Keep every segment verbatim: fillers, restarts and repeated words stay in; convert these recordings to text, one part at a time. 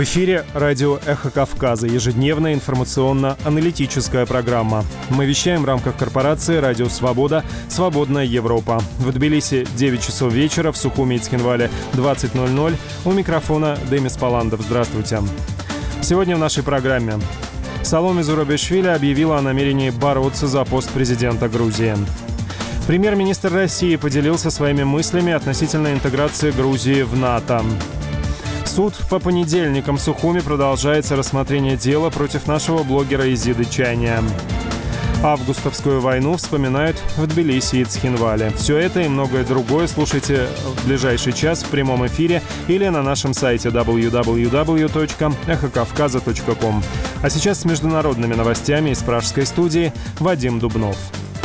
В эфире радио «Эхо Кавказа», ежедневная информационно-аналитическая программа. Мы вещаем в рамках корпорации «Радио Свобода», «Свободная Европа». В Тбилиси девять часов вечера, в Сухуми и Цхинвале двадцать ноль ноль. У микрофона Демис Паландов. Здравствуйте. Сегодня в нашей программе. Саломе Зурабишвили объявила о намерении бороться за пост президента Грузии. Премьер-министр России поделился своими мыслями относительно интеграции Грузии в НАТО. Суд по понедельникам в Сухуми продолжается рассмотрение дела против нашего блогера Изиды Чайния. Августовскую войну вспоминают в Тбилиси и Цхинвале. Все это и многое другое слушайте в ближайший час в прямом эфире или на нашем сайте дабл ю дабл ю дабл ю точка эхо кавказа точка ком. А сейчас с международными новостями из пражской студии Вадим Дубнов.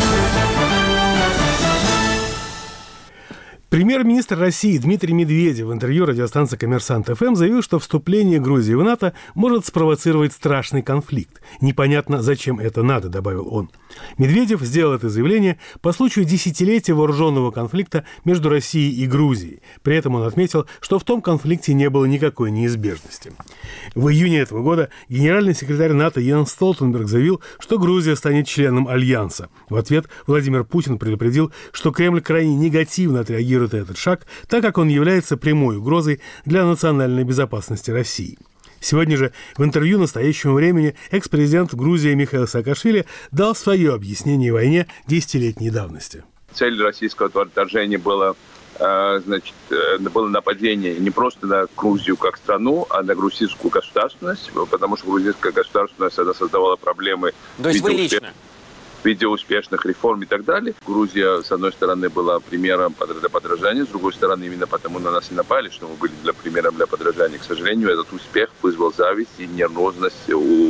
Премьер-министр России Дмитрий Медведев в интервью радиостанции «Коммерсант ФМ» заявил, что вступление Грузии в НАТО может спровоцировать страшный конфликт. Непонятно, зачем это надо, добавил он. Медведев сделал это заявление по случаю десятилетия вооруженного конфликта между Россией и Грузией. При этом он отметил, что в том конфликте не было никакой неизбежности. В июне этого года генеральный секретарь НАТО Йенс Столтенберг заявил, что Грузия станет членом Альянса. В ответ Владимир Путин предупредил, что Кремль крайне негативно отреагирует на этот шаг, так как он является прямой угрозой для национальной безопасности России. Сегодня же в интервью «Настоящему времени» экс-президент Грузии Михаил Саакашвили дал свое объяснение войне десятилетней давности. Цель российского вторжения была, значит, было нападение не просто на Грузию как страну, а на грузинскую государственность, потому что грузинская государственность она создавала проблемы. То есть вы лично? В виде успешных реформ и так далее. Грузия, с одной стороны, была примером для подражания, с другой стороны, именно потому на нас и напали, что мы были для примером для подражания. К сожалению, этот успех вызвал зависть и нервозность у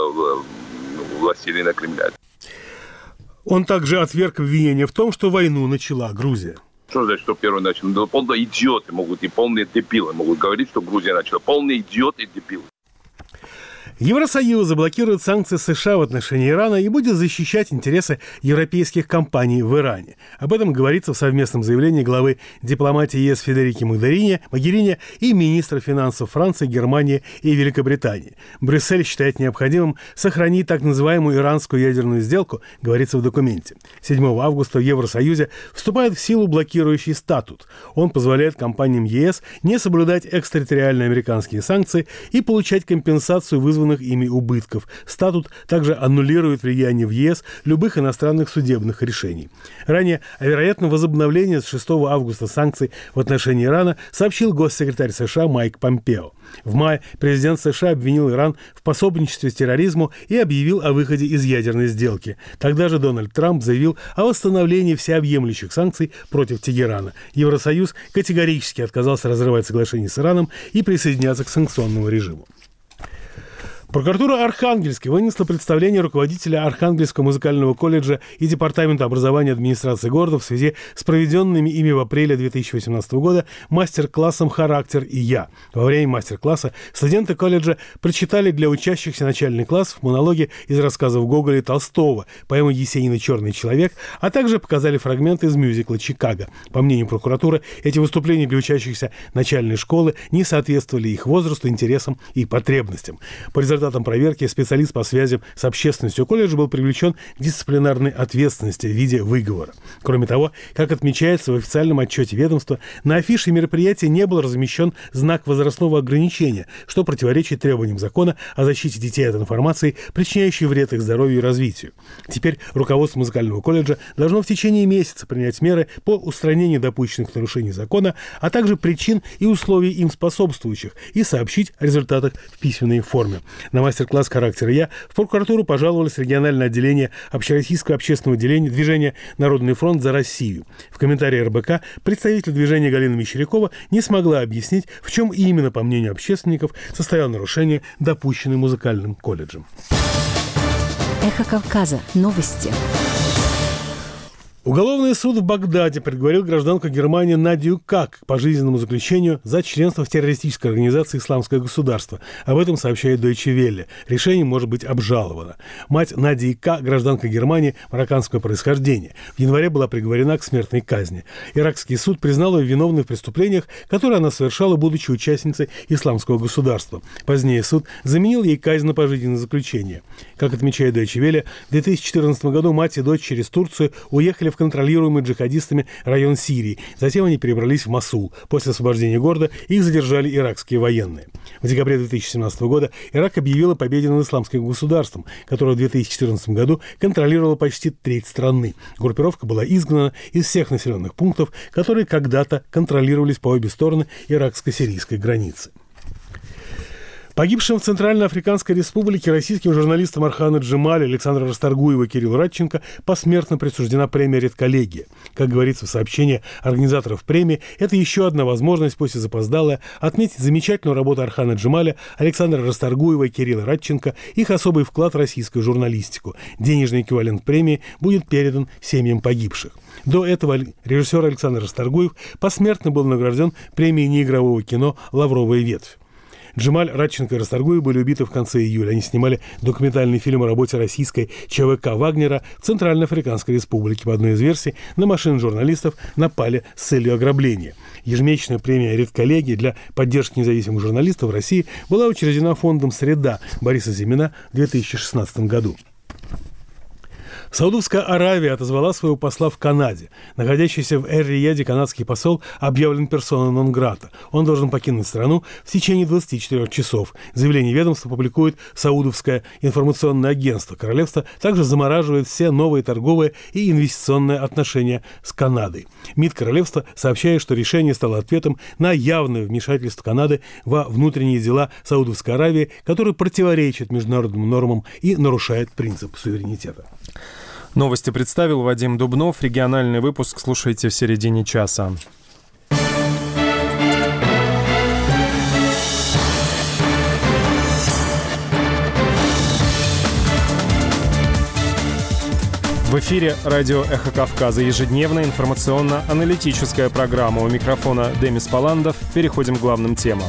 властелина Кремля. Он также отверг обвинение в том, что войну начала Грузия. Что значит, что первый начал? Ну, полные идиоты могут и полные дебилы могут говорить, что Грузия начала. Полные идиоты и дебилы. Евросоюз заблокирует санкции США в отношении Ирана и будет защищать интересы европейских компаний в Иране. Об этом говорится в совместном заявлении главы дипломатии ЕС Федерики Могерини, Могерини и министра финансов Франции, Германии и Великобритании. Брюссель считает необходимым сохранить так называемую иранскую ядерную сделку, говорится в документе. седьмого августа в Евросоюзе вступает в силу блокирующий статут. Он позволяет компаниям ЕС не соблюдать экстерриториальные американские санкции и получать компенсацию вызванных ими убытков. Статут также аннулирует влияние в ЕС любых иностранных судебных решений. Ранее о вероятном возобновлении с шестого августа санкций в отношении Ирана сообщил госсекретарь США Майк Помпео. В мае президент США обвинил Иран в пособничестве терроризму и объявил о выходе из ядерной сделки. Тогда же Дональд Трамп заявил о восстановлении всеобъемлющих санкций против Тегерана. Евросоюз категорически отказался разрывать соглашение с Ираном и присоединяться к санкционному режиму. Прокуратура Архангельска вынесла представление руководителя Архангельского музыкального колледжа и Департамента образования администрации города в связи с проведенными ими в апреле две тысячи восемнадцатого года мастер-классом «Характер и я». Во время мастер-класса студенты колледжа прочитали для учащихся начальных классов монологи из рассказов Гоголя и Толстого, поэмы Есенина «Черный человек», а также показали фрагменты из мюзикла «Чикаго». По мнению прокуратуры, эти выступления для учащихся начальной школы не соответствовали их возрасту, интересам и потребностям. По результатам проверки специалист по связям с общественностью колледжа был привлечен к дисциплинарной ответственности в виде выговора. Кроме того, как отмечается в официальном отчете ведомства, на афише мероприятия не был размещен знак возрастного ограничения, что противоречит требованиям закона о защите детей от информации, причиняющей вред их здоровью и развитию. Теперь руководство музыкального колледжа должно в течение месяца принять меры по устранению допущенных нарушений закона, а также причин и условий им способствующих, и сообщить о результатах в письменной форме. На мастер-класс «Характер и я» в прокуратуру пожаловалось региональное отделение Общероссийского общественного движения «Народный фронт за Россию». В комментарии эр бэ ка представитель движения Галина Мещерякова не смогла объяснить, в чем именно, по мнению общественников, состояло нарушение, допущенное музыкальным колледжем. Эхо Кавказа. Новости. Уголовный суд в Багдаде приговорил гражданку Германии Надию Как к пожизненному заключению за членство в террористической организации «Исламское государство». Об этом сообщает Deutsche Welle. Решение может быть обжаловано. Мать Надии К, гражданка Германии марокканского происхождения, в январе была приговорена к смертной казни. Иракский суд признал ее виновной в преступлениях, которые она совершала, будучи участницей «Исламского государства». Позднее суд заменил ей казнь на пожизненное заключение. Как отмечает Deutsche Welle, в две тысячи четырнадцатом году мать и дочь через Турцию уехали в контролируемый джихадистами район Сирии. Затем они перебрались в Мосул. После освобождения города их задержали иракские военные. В декабре две тысячи семнадцатого года Ирак объявил о победе над Исламским государством, которое в две тысячи четырнадцатом году контролировало почти треть страны. Группировка была изгнана из всех населенных пунктов, которые когда-то контролировались по обе стороны иракско-сирийской границы. Погибшим в Центральноафриканской Республике российским журналистам Орхана Джемаля, Александра Расторгуева и Кириллу Радченко посмертно присуждена премия «Редколлегия». Как говорится в сообщении организаторов премии, это еще одна возможность, пусть и запоздалая, отметить замечательную работу Орхана Джемаля, Александра Расторгуева и Кирилла Радченко, их особый вклад в российскую журналистику. Денежный эквивалент премии будет передан семьям погибших. До этого режиссер Александр Расторгуев посмертно был награжден премией неигрового кино «Лавровая ветвь». Джемаль, Радченко и Расторгуев были убиты в конце июля. Они снимали документальный фильм о работе российской ЧВК «Вагнера» в Центральноафриканской Республике. По одной из версий, на машины журналистов напали с целью ограбления. Ежемесячная премия «Редколлегия» для поддержки независимых журналистов в России была учреждена фондом «Среда» Бориса Зимина в две тысячи шестнадцатом году. Саудовская Аравия отозвала своего посла в Канаде. Находящийся в Эр-Рияде канадский посол объявлен персона нон-грата. Он должен покинуть страну в течение двадцати четырёх часов. Заявление ведомства публикует Саудовское информационное агентство. Королевство также замораживает все новые торговые и инвестиционные отношения с Канадой. МИД королевства сообщает, что решение стало ответом на явное вмешательство Канады во внутренние дела Саудовской Аравии, которое противоречит международным нормам и нарушает принцип суверенитета. Новости представил Вадим Дубнов. Региональный выпуск слушайте в середине часа. В эфире радио «Эхо Кавказа». Ежедневная информационно-аналитическая программа. У микрофона Демис Паландов. Переходим к главным темам.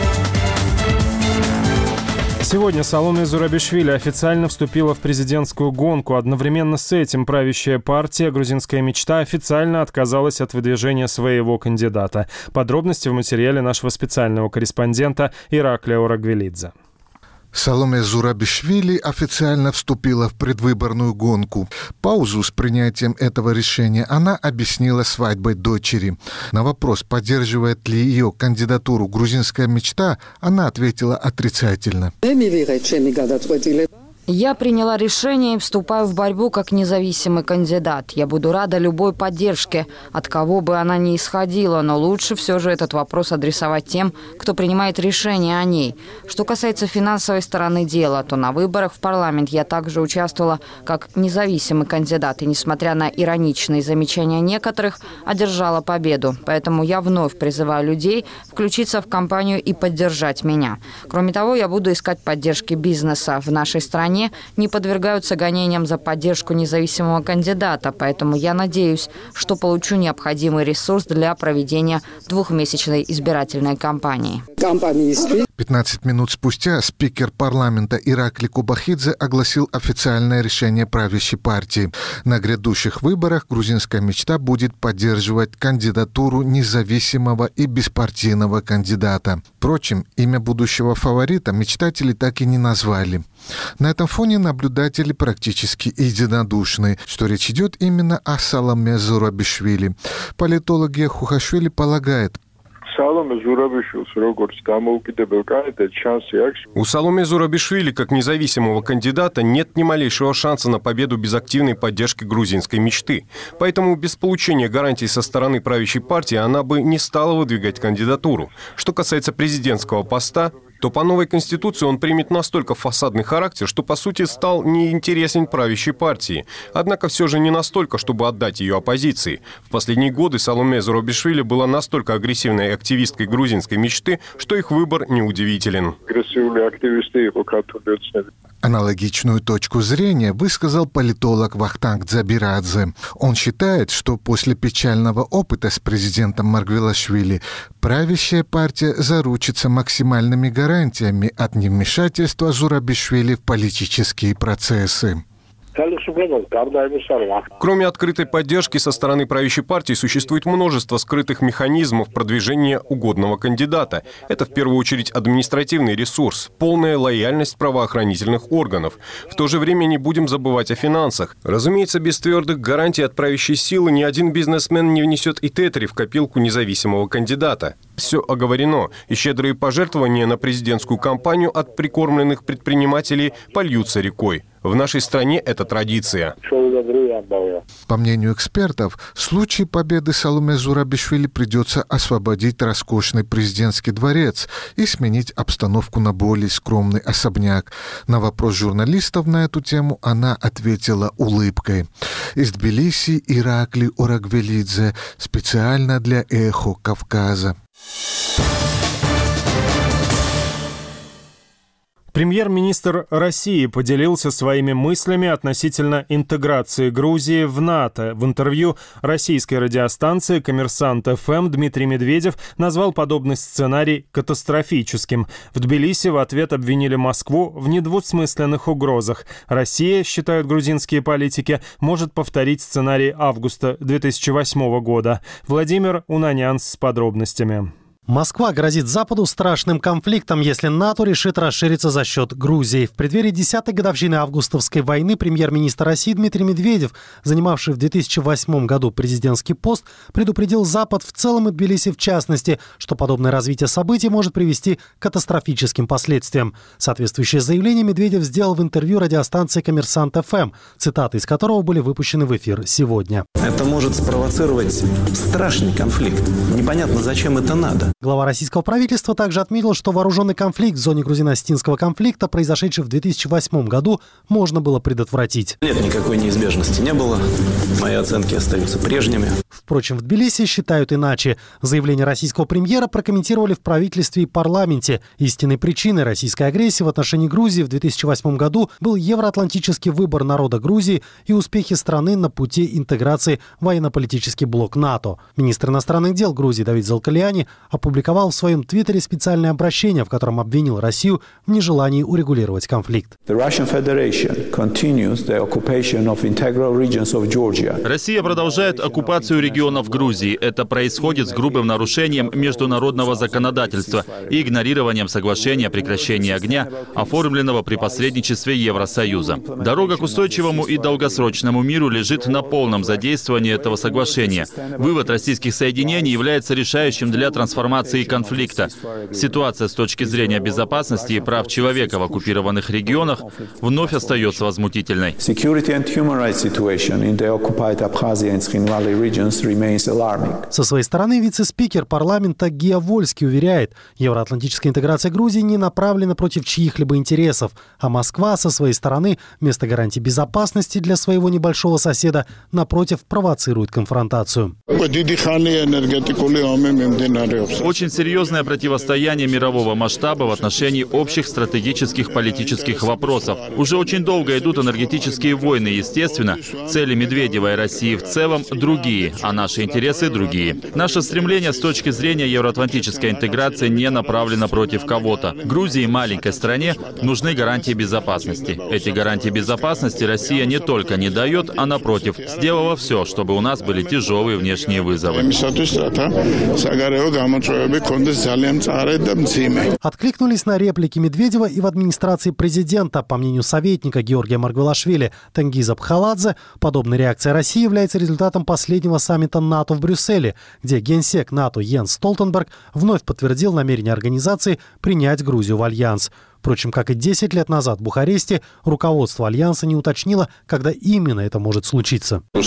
Сегодня Саломе Зурабишвили официально вступила в президентскую гонку. Одновременно с этим правящая партия «Грузинская мечта» официально отказалась от выдвижения своего кандидата. Подробности в материале нашего специального корреспондента Ираклия Орагвелидзе. Саломе Зурабишвили официально вступила в предвыборную гонку. Паузу с принятием этого решения она объяснила свадьбой дочери. На вопрос, поддерживает ли ее кандидатуру «Грузинская мечта», она ответила отрицательно. Я приняла решение и вступаю в борьбу как независимый кандидат. Я буду рада любой поддержке, от кого бы она ни исходила, но лучше все же этот вопрос адресовать тем, кто принимает решение о ней. Что касается финансовой стороны дела, то на выборах в парламент я также участвовала как независимый кандидат и, несмотря на ироничные замечания некоторых, одержала победу. Поэтому я вновь призываю людей включиться в кампанию и поддержать меня. Кроме того, я буду искать поддержки бизнеса в нашей стране. Не подвергаются гонениям за поддержку независимого кандидата, поэтому я надеюсь, что получу необходимый ресурс для проведения двухмесячной избирательной кампании. пятнадцать минут спустя спикер парламента Иракли Кубахидзе огласил официальное решение правящей партии. На грядущих выборах «Грузинская мечта» будет поддерживать кандидатуру независимого и беспартийного кандидата. Впрочем, имя будущего фаворита мечтатели так и не назвали. На этом фоне наблюдатели практически единодушны, что речь идет именно о Саломе Зурабишвили. Политологи Хухашвили полагает, у Саломе Зурабишвили, как независимого кандидата, нет ни малейшего шанса на победу без активной поддержки грузинской мечты. Поэтому без получения гарантий со стороны правящей партии она бы не стала выдвигать кандидатуру. Что касается президентского поста, то по новой конституции он примет настолько фасадный характер, что по сути стал неинтересен правящей партии. Однако все же не настолько, чтобы отдать ее оппозиции. В последние годы Саломе Зурабишвили была настолько агрессивной активисткой грузинской мечты, что их выбор неудивителен. Аналогичную точку зрения высказал политолог Вахтанг Дзабирадзе. Он считает, что после печального опыта с президентом Маргвелашвили правящая партия заручится максимальными гарантиями от невмешательства Зурабишвили в политические процессы. Кроме открытой поддержки со стороны правящей партии, существует множество скрытых механизмов продвижения угодного кандидата. Это в первую очередь административный ресурс, полная лояльность правоохранительных органов. В то же время не будем забывать о финансах. Разумеется, без твердых гарантий от правящей силы ни один бизнесмен не внесет и тетри в копилку независимого кандидата. Все оговорено, и щедрые пожертвования на президентскую кампанию от прикормленных предпринимателей польются рекой. В нашей стране это традиция. По мнению экспертов, в случае победы Саломе Зурабишвили придется освободить роскошный президентский дворец и сменить обстановку на более скромный особняк. На вопрос журналистов на эту тему она ответила улыбкой. Из Тбилиси Иракли Орагвелидзе специально для «Эхо Кавказа». Премьер-министр России поделился своими мыслями относительно интеграции Грузии в НАТО. В интервью российской радиостанции «Коммерсант эф эм» Дмитрий Медведев назвал подобный сценарий катастрофическим. В Тбилиси в ответ обвинили Москву в недвусмысленных угрозах. Россия, считают грузинские политики, может повторить сценарий августа две тысячи восьмого года. Владимир Унанян с подробностями. Москва грозит Западу страшным конфликтом, если НАТО решит расшириться за счет Грузии. В преддверии десятой годовщины августовской войны премьер-министр России Дмитрий Медведев, занимавший в две тысячи восьмом году президентский пост, предупредил Запад в целом и Тбилиси в частности, что подобное развитие событий может привести к катастрофическим последствиям. Соответствующее заявление Медведев сделал в интервью радиостанции «Коммерсант эф эм», цитаты из которого были выпущены в эфир сегодня. Это может спровоцировать страшный конфликт. Непонятно, зачем это надо. Глава российского правительства также отметил, что вооруженный конфликт в зоне грузино-осетинского конфликта, произошедший в две тысячи восьмом году, можно было предотвратить. Нет, никакой неизбежности не было. Мои оценки остаются прежними. Впрочем, в Тбилиси считают иначе. Заявление российского премьера прокомментировали в правительстве и парламенте. Истинной причиной российской агрессии в отношении Грузии в две тысячи восьмом году был евроатлантический выбор народа Грузии и успехи страны на пути интеграции в военно-политический блок НАТО. Министр иностранных дел Грузии Давид Залкалиани опубликовал в своем твиттере специальное обращение, в котором обвинил Россию в нежелании урегулировать конфликт. Россия продолжает оккупацию регионов Грузии. Это происходит с грубым нарушением международного законодательства и игнорированием соглашения о прекращении огня, оформленного при посредничестве Евросоюза. Дорога к устойчивому и долгосрочному миру лежит на полном задействовании этого соглашения. Вывод российских соединений является решающим для трансформации конфликта. Ситуация с точки зрения безопасности и прав человека в оккупированных регионах вновь остается возмутительной. Со своей стороны вице-спикер парламента Гия Вольский уверяет, евроатлантическая интеграция Грузии не направлена против чьих-либо интересов, а Москва со своей стороны вместо гарантий безопасности для своего небольшого соседа, напротив, провоцирует конфронтацию. Очень серьезное противостояние мирового масштаба в отношении общих стратегических политических вопросов. Уже очень долго идут энергетические войны, естественно. Цели Медведева и России в целом другие, а наши интересы другие. Наше стремление с точки зрения евроатлантической интеграции не направлено против кого-то. Грузии, маленькой стране, нужны гарантии безопасности. Эти гарантии безопасности Россия не только не дает, а напротив, сделала все, чтобы у нас были тяжелые внешние вызовы. Откликнулись на реплики Медведева и в администрации президента. По мнению советника Георгия Маргвелашвили Тенгиза Пхаладзе, подобная реакция России является результатом последнего саммита НАТО в Брюсселе, где генсек НАТО Йенс Столтенберг вновь подтвердил намерение организации принять Грузию в альянс. Впрочем, как и десять лет назад в Бухаресте, руководство Альянса не уточнило, когда именно это может случиться. В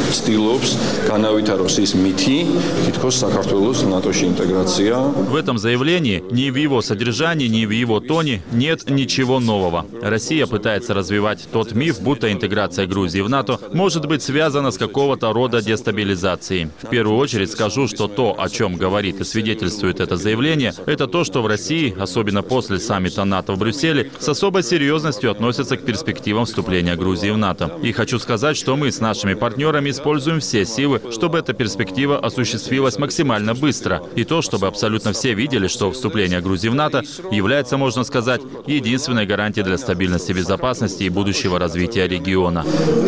этом заявлении ни в его содержании, ни в его тоне нет ничего нового. Россия пытается развивать тот миф, будто интеграция Грузии в НАТО может быть связана с какого-то рода дестабилизацией. В первую очередь скажу, что то, о чем говорит и свидетельствует это заявление, это то, что в России, особенно после саммита НАТО в Брюсселе с особой серьезностью относятся к перспективам вступления Грузии в НАТО. И хочу сказать, что мы с нашими партнерами используем все силы, чтобы эта перспектива осуществилась максимально быстро. И то, чтобы абсолютно все видели, что вступление Грузии в НАТО является, можно сказать, единственной гарантией для стабильности, безопасности и будущего развития региона.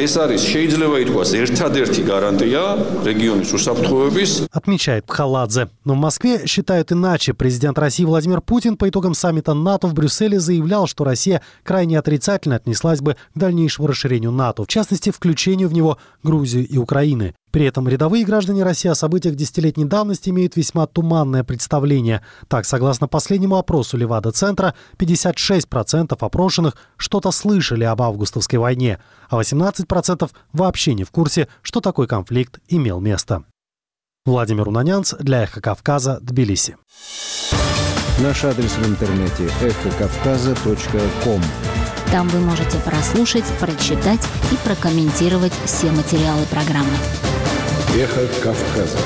Отмечает Пхаладзе. Но в Москве считают иначе. Президент России Владимир Путин по итогам саммита НАТО в Брюсселе заявлял, что Россия крайне отрицательно отнеслась бы к дальнейшему расширению НАТО, в частности, включению в него Грузии и Украины. При этом рядовые граждане России о событиях десятилетней давности имеют весьма туманное представление. Так, согласно последнему опросу Левада-центра, пятьдесят шесть процентов опрошенных что-то слышали об августовской войне, а восемнадцать процентов вообще не в курсе, что такой конфликт имел место. Владимир Унанянц для «Эхо Кавказа», Тбилиси. Наш адрес в интернете эхо кавказа точка ком. Там вы можете прослушать, прочитать и прокомментировать все материалы программы. «Эхо Кавказа».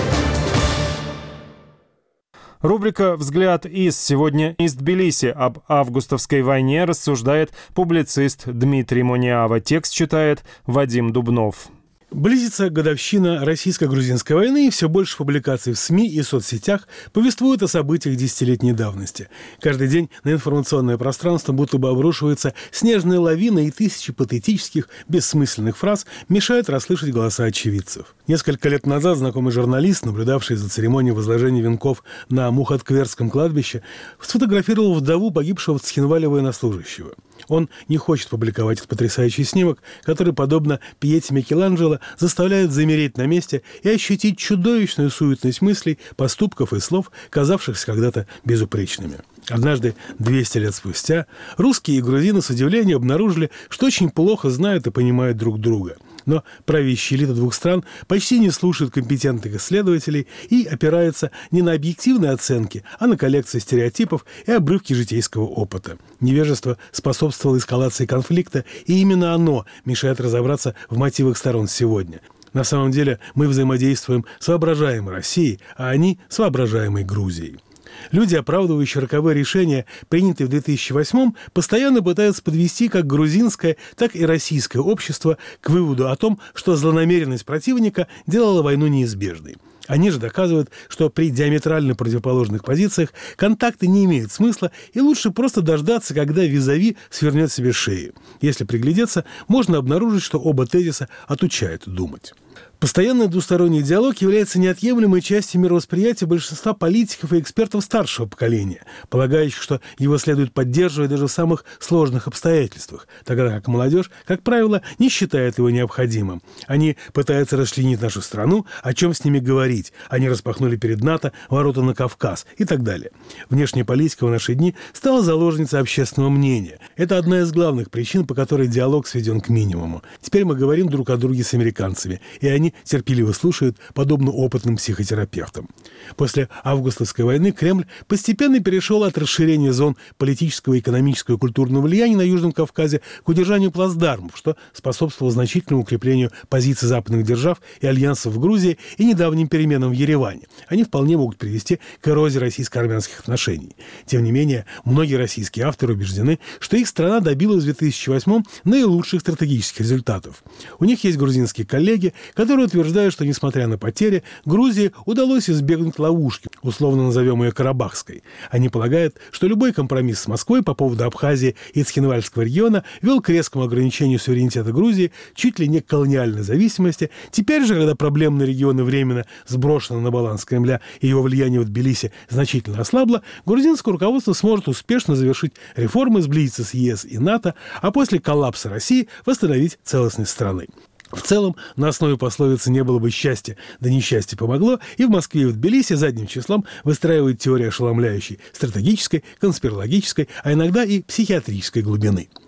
Рубрика «Взгляд из». Сегодня из Тбилиси об августовской войне рассуждает публицист Дмитрий Мониава. Текст читает Вадим Дубнов. Близится годовщина российско-грузинской войны, и все больше публикаций в СМИ и соцсетях повествуют о событиях десятилетней давности. Каждый день на информационное пространство будто бы обрушивается снежная лавина, и тысячи патетических, бессмысленных фраз мешают расслышать голоса очевидцев. Несколько лет назад знакомый журналист, наблюдавший за церемонией возложения венков на Мухаткверском кладбище, сфотографировал вдову погибшего в Цхинвале военнослужащего. Он не хочет публиковать этот потрясающий снимок, который, подобно Пьете Микеланджело, заставляет замереть на месте и ощутить чудовищную суетность мыслей, поступков и слов, казавшихся когда-то безупречными. Однажды, двести лет спустя, русские и грузины с удивлением обнаружили, что очень плохо знают и понимают друг друга. Но правящие элиты двух стран почти не слушают компетентных исследователей и опираются не на объективные оценки, а на коллекции стереотипов и обрывки житейского опыта. Невежество способствовало эскалации конфликта, и именно оно мешает разобраться в мотивах сторон сегодня. На самом деле мы взаимодействуем с воображаемой Россией, а они с воображаемой Грузией. Люди, оправдывающие роковое решение, принятое в две тысячи восьмом, постоянно пытаются подвести как грузинское, так и российское общество к выводу о том, что злонамеренность противника делала войну неизбежной. Они же доказывают, что при диаметрально противоположных позициях контакты не имеют смысла, и лучше просто дождаться, когда визави свернет себе шею. Если приглядеться, можно обнаружить, что оба тезиса отучают думать. Постоянный двусторонний диалог является неотъемлемой частью мировосприятия большинства политиков и экспертов старшего поколения, полагающих, что его следует поддерживать даже в самых сложных обстоятельствах, тогда как молодежь, как правило, не считает его необходимым. Они пытаются расчленить нашу страну, о чем с ними говорить. Они распахнули перед НАТО ворота на Кавказ и так далее. Внешняя политика в наши дни стала заложницей общественного мнения. Это одна из главных причин, по которой диалог сведен к минимуму. Теперь мы говорим друг о друге с американцами, и они терпеливо слушают, подобно опытным психотерапевтам. После августовской войны Кремль постепенно перешел от расширения зон политического, экономического и культурного влияния на Южном Кавказе к удержанию плацдармов, что способствовало значительному укреплению позиций западных держав и альянсов в Грузии и недавним переменам в Ереване. Они вполне могут привести к эрозии российско-армянских отношений. Тем не менее, многие российские авторы убеждены, что их страна добилась в две тысячи восьмом наилучших стратегических результатов. У них есть грузинские коллеги, которые утверждают, что, несмотря на потери, Грузии удалось избегнуть ловушки, условно назовем ее Карабахской. Они полагают, что любой компромисс с Москвой по поводу Абхазии и Цхинвальского региона вел к резкому ограничению суверенитета Грузии, чуть ли не к колониальной зависимости. Теперь же, когда проблемные регионы временно сброшены на баланс Кремля и его влияние в Тбилиси значительно ослабло, грузинское руководство сможет успешно завершить реформы, сблизиться с ЕС и НАТО, а после коллапса России восстановить целостность страны. В целом, на основе пословицы «не было бы счастья, да несчастье помогло», и в Москве и в Тбилиси задним числом выстраивают теорию ошеломляющей стратегической, конспирологической, а иногда и психиатрической глубины.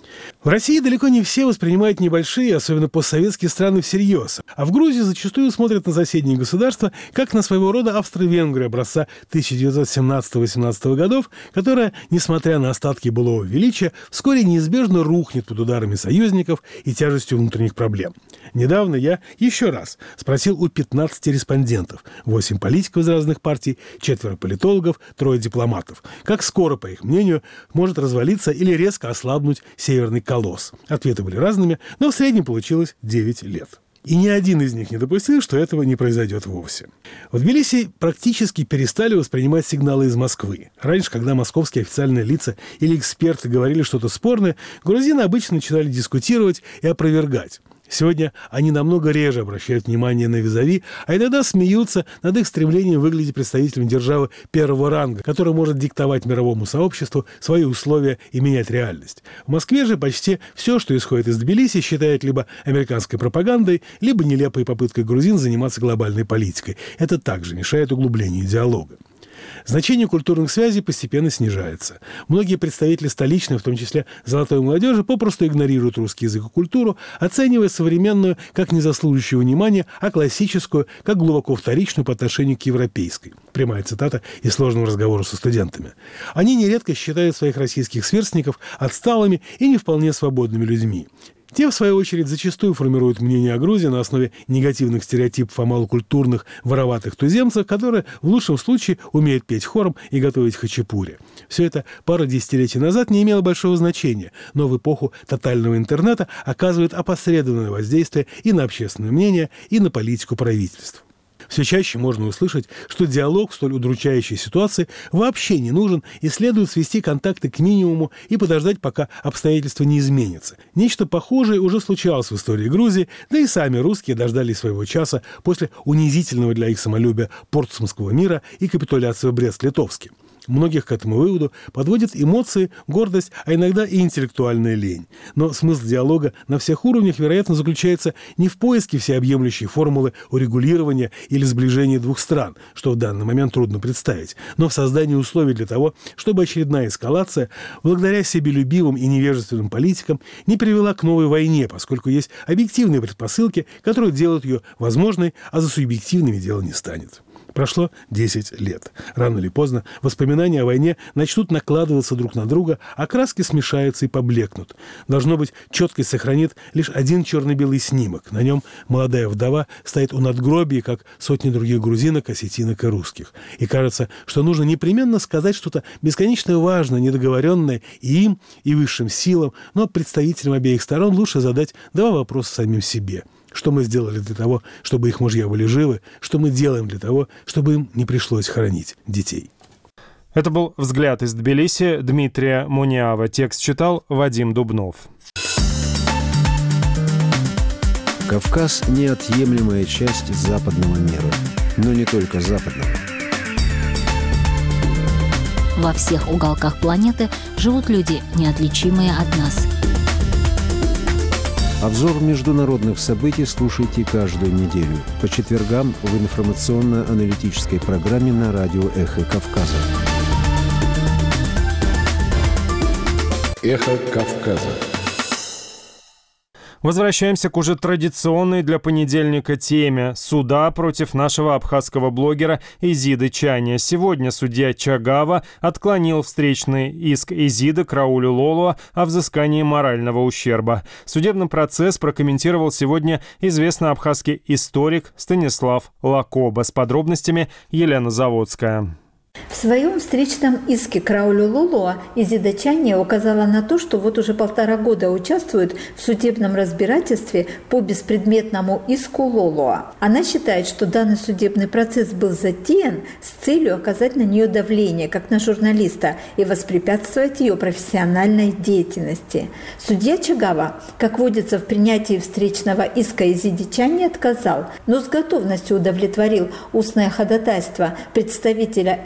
В России далеко не все воспринимают небольшие, особенно постсоветские страны всерьез. А в Грузии зачастую смотрят на соседние государства как на своего рода Австро-Венгрию образца тысяча девятьсот семнадцатого-восемнадцатого годов, которая, несмотря на остатки былого величия, вскоре неизбежно рухнет под ударами союзников и тяжестью внутренних проблем. Недавно я еще раз спросил у пятнадцати респондентов, восемь политиков из разных партий, четверо политологов, трое дипломатов, как скоро, по их мнению, может развалиться или резко ослабнуть Северный колосс. Ответы были разными, но в среднем получилось девять лет. И ни один из них не допустил, что этого не произойдет вовсе. В Тбилиси практически перестали воспринимать сигналы из Москвы. Раньше, когда московские официальные лица или эксперты говорили что-то спорное, грузины обычно начинали дискутировать и опровергать. Сегодня они намного реже обращают внимание на визави, а иногда смеются над их стремлением выглядеть представителем державы первого ранга, которая может диктовать мировому сообществу свои условия и менять реальность. В Москве же почти все, что исходит из Тбилиси, считают либо американской пропагандой, либо нелепой попыткой грузин заниматься глобальной политикой. Это также мешает углублению диалога. Значение культурных связей постепенно снижается. Многие представители столичной, в том числе золотой молодежи, попросту игнорируют русский язык и культуру, оценивая современную как не заслуживающую внимания, а классическую как глубоко вторичную по отношению к европейской. Прямая цитата из сложного разговора со студентами. Они нередко считают своих российских сверстников отсталыми и не вполне свободными людьми. Те, в свою очередь, зачастую формируют мнение о Грузии на основе негативных стереотипов о малокультурных, вороватых туземцах, которые в лучшем случае умеют петь хором и готовить хачапури. Все это пару десятилетий назад не имело большого значения, но в эпоху тотального интернета оказывает опосредованное воздействие и на общественное мнение, и на политику правительств. Все чаще можно услышать, что диалог в столь удручающей ситуации вообще не нужен и следует свести контакты к минимуму и подождать, пока обстоятельства не изменятся. Нечто похожее уже случалось в истории Грузии, да и сами русские дождались своего часа после унизительного для их самолюбия Портсмутского мира и капитуляции в Брест-Литовске. Многих к этому выводу подводят эмоции, гордость, а иногда и интеллектуальная лень. Но смысл диалога на всех уровнях, вероятно, заключается не в поиске всеобъемлющей формулы урегулирования или сближения двух стран, что в данный момент трудно представить, но в создании условий для того, чтобы очередная эскалация, благодаря себелюбивым и невежественным политикам, не привела к новой войне, поскольку есть объективные предпосылки, которые делают ее возможной, а за субъективными дело не станет. Прошло десять лет. Рано или поздно воспоминания о войне начнут накладываться друг на друга, а краски смешаются и поблекнут. Должно быть, четкость сохранит лишь один черно-белый снимок. На нем молодая вдова стоит у надгробия, как сотни других грузинок, осетинок и русских. И кажется, что нужно непременно сказать что-то бесконечно важное, недоговоренное и им, и высшим силам, но представителям обеих сторон лучше задать два вопроса самим себе. Что мы сделали для того, чтобы их мужья были живы? Что мы делаем для того, чтобы им не пришлось хоронить детей? Это был «Взгляд из Тбилиси» Дмитрия Муниава. Текст читал Вадим Дубнов. Кавказ – неотъемлемая часть западного мира. Но не только западного. Во всех уголках планеты живут люди, неотличимые от нас. Обзор международных событий слушайте каждую неделю по четвергам в информационно-аналитической программе на радио «Эхо Кавказа». «Эхо Кавказа». Возвращаемся к уже традиционной для понедельника теме суда против нашего абхазского блогера Изиды Чаня. Сегодня судья Чагава отклонил встречный иск Изиды к Раулю Лолуа о взыскании морального ущерба. Судебный процесс прокомментировал сегодня известный абхазский историк Станислав Лакоба. С подробностями Елена Заводская. В своем встречном иске к Раулю Лолуа Изида Чаня указала на то, что вот уже полтора года участвует в судебном разбирательстве по беспредметному иску Лолуа. Она считает, что данный судебный процесс был затеян с целью оказать на нее давление, как на журналиста, и воспрепятствовать ее профессиональной деятельности. Судья Чагава, как водится в принятии встречного иска Изиде Чаня, отказал, но с готовностью удовлетворил устное ходатайство представителя истца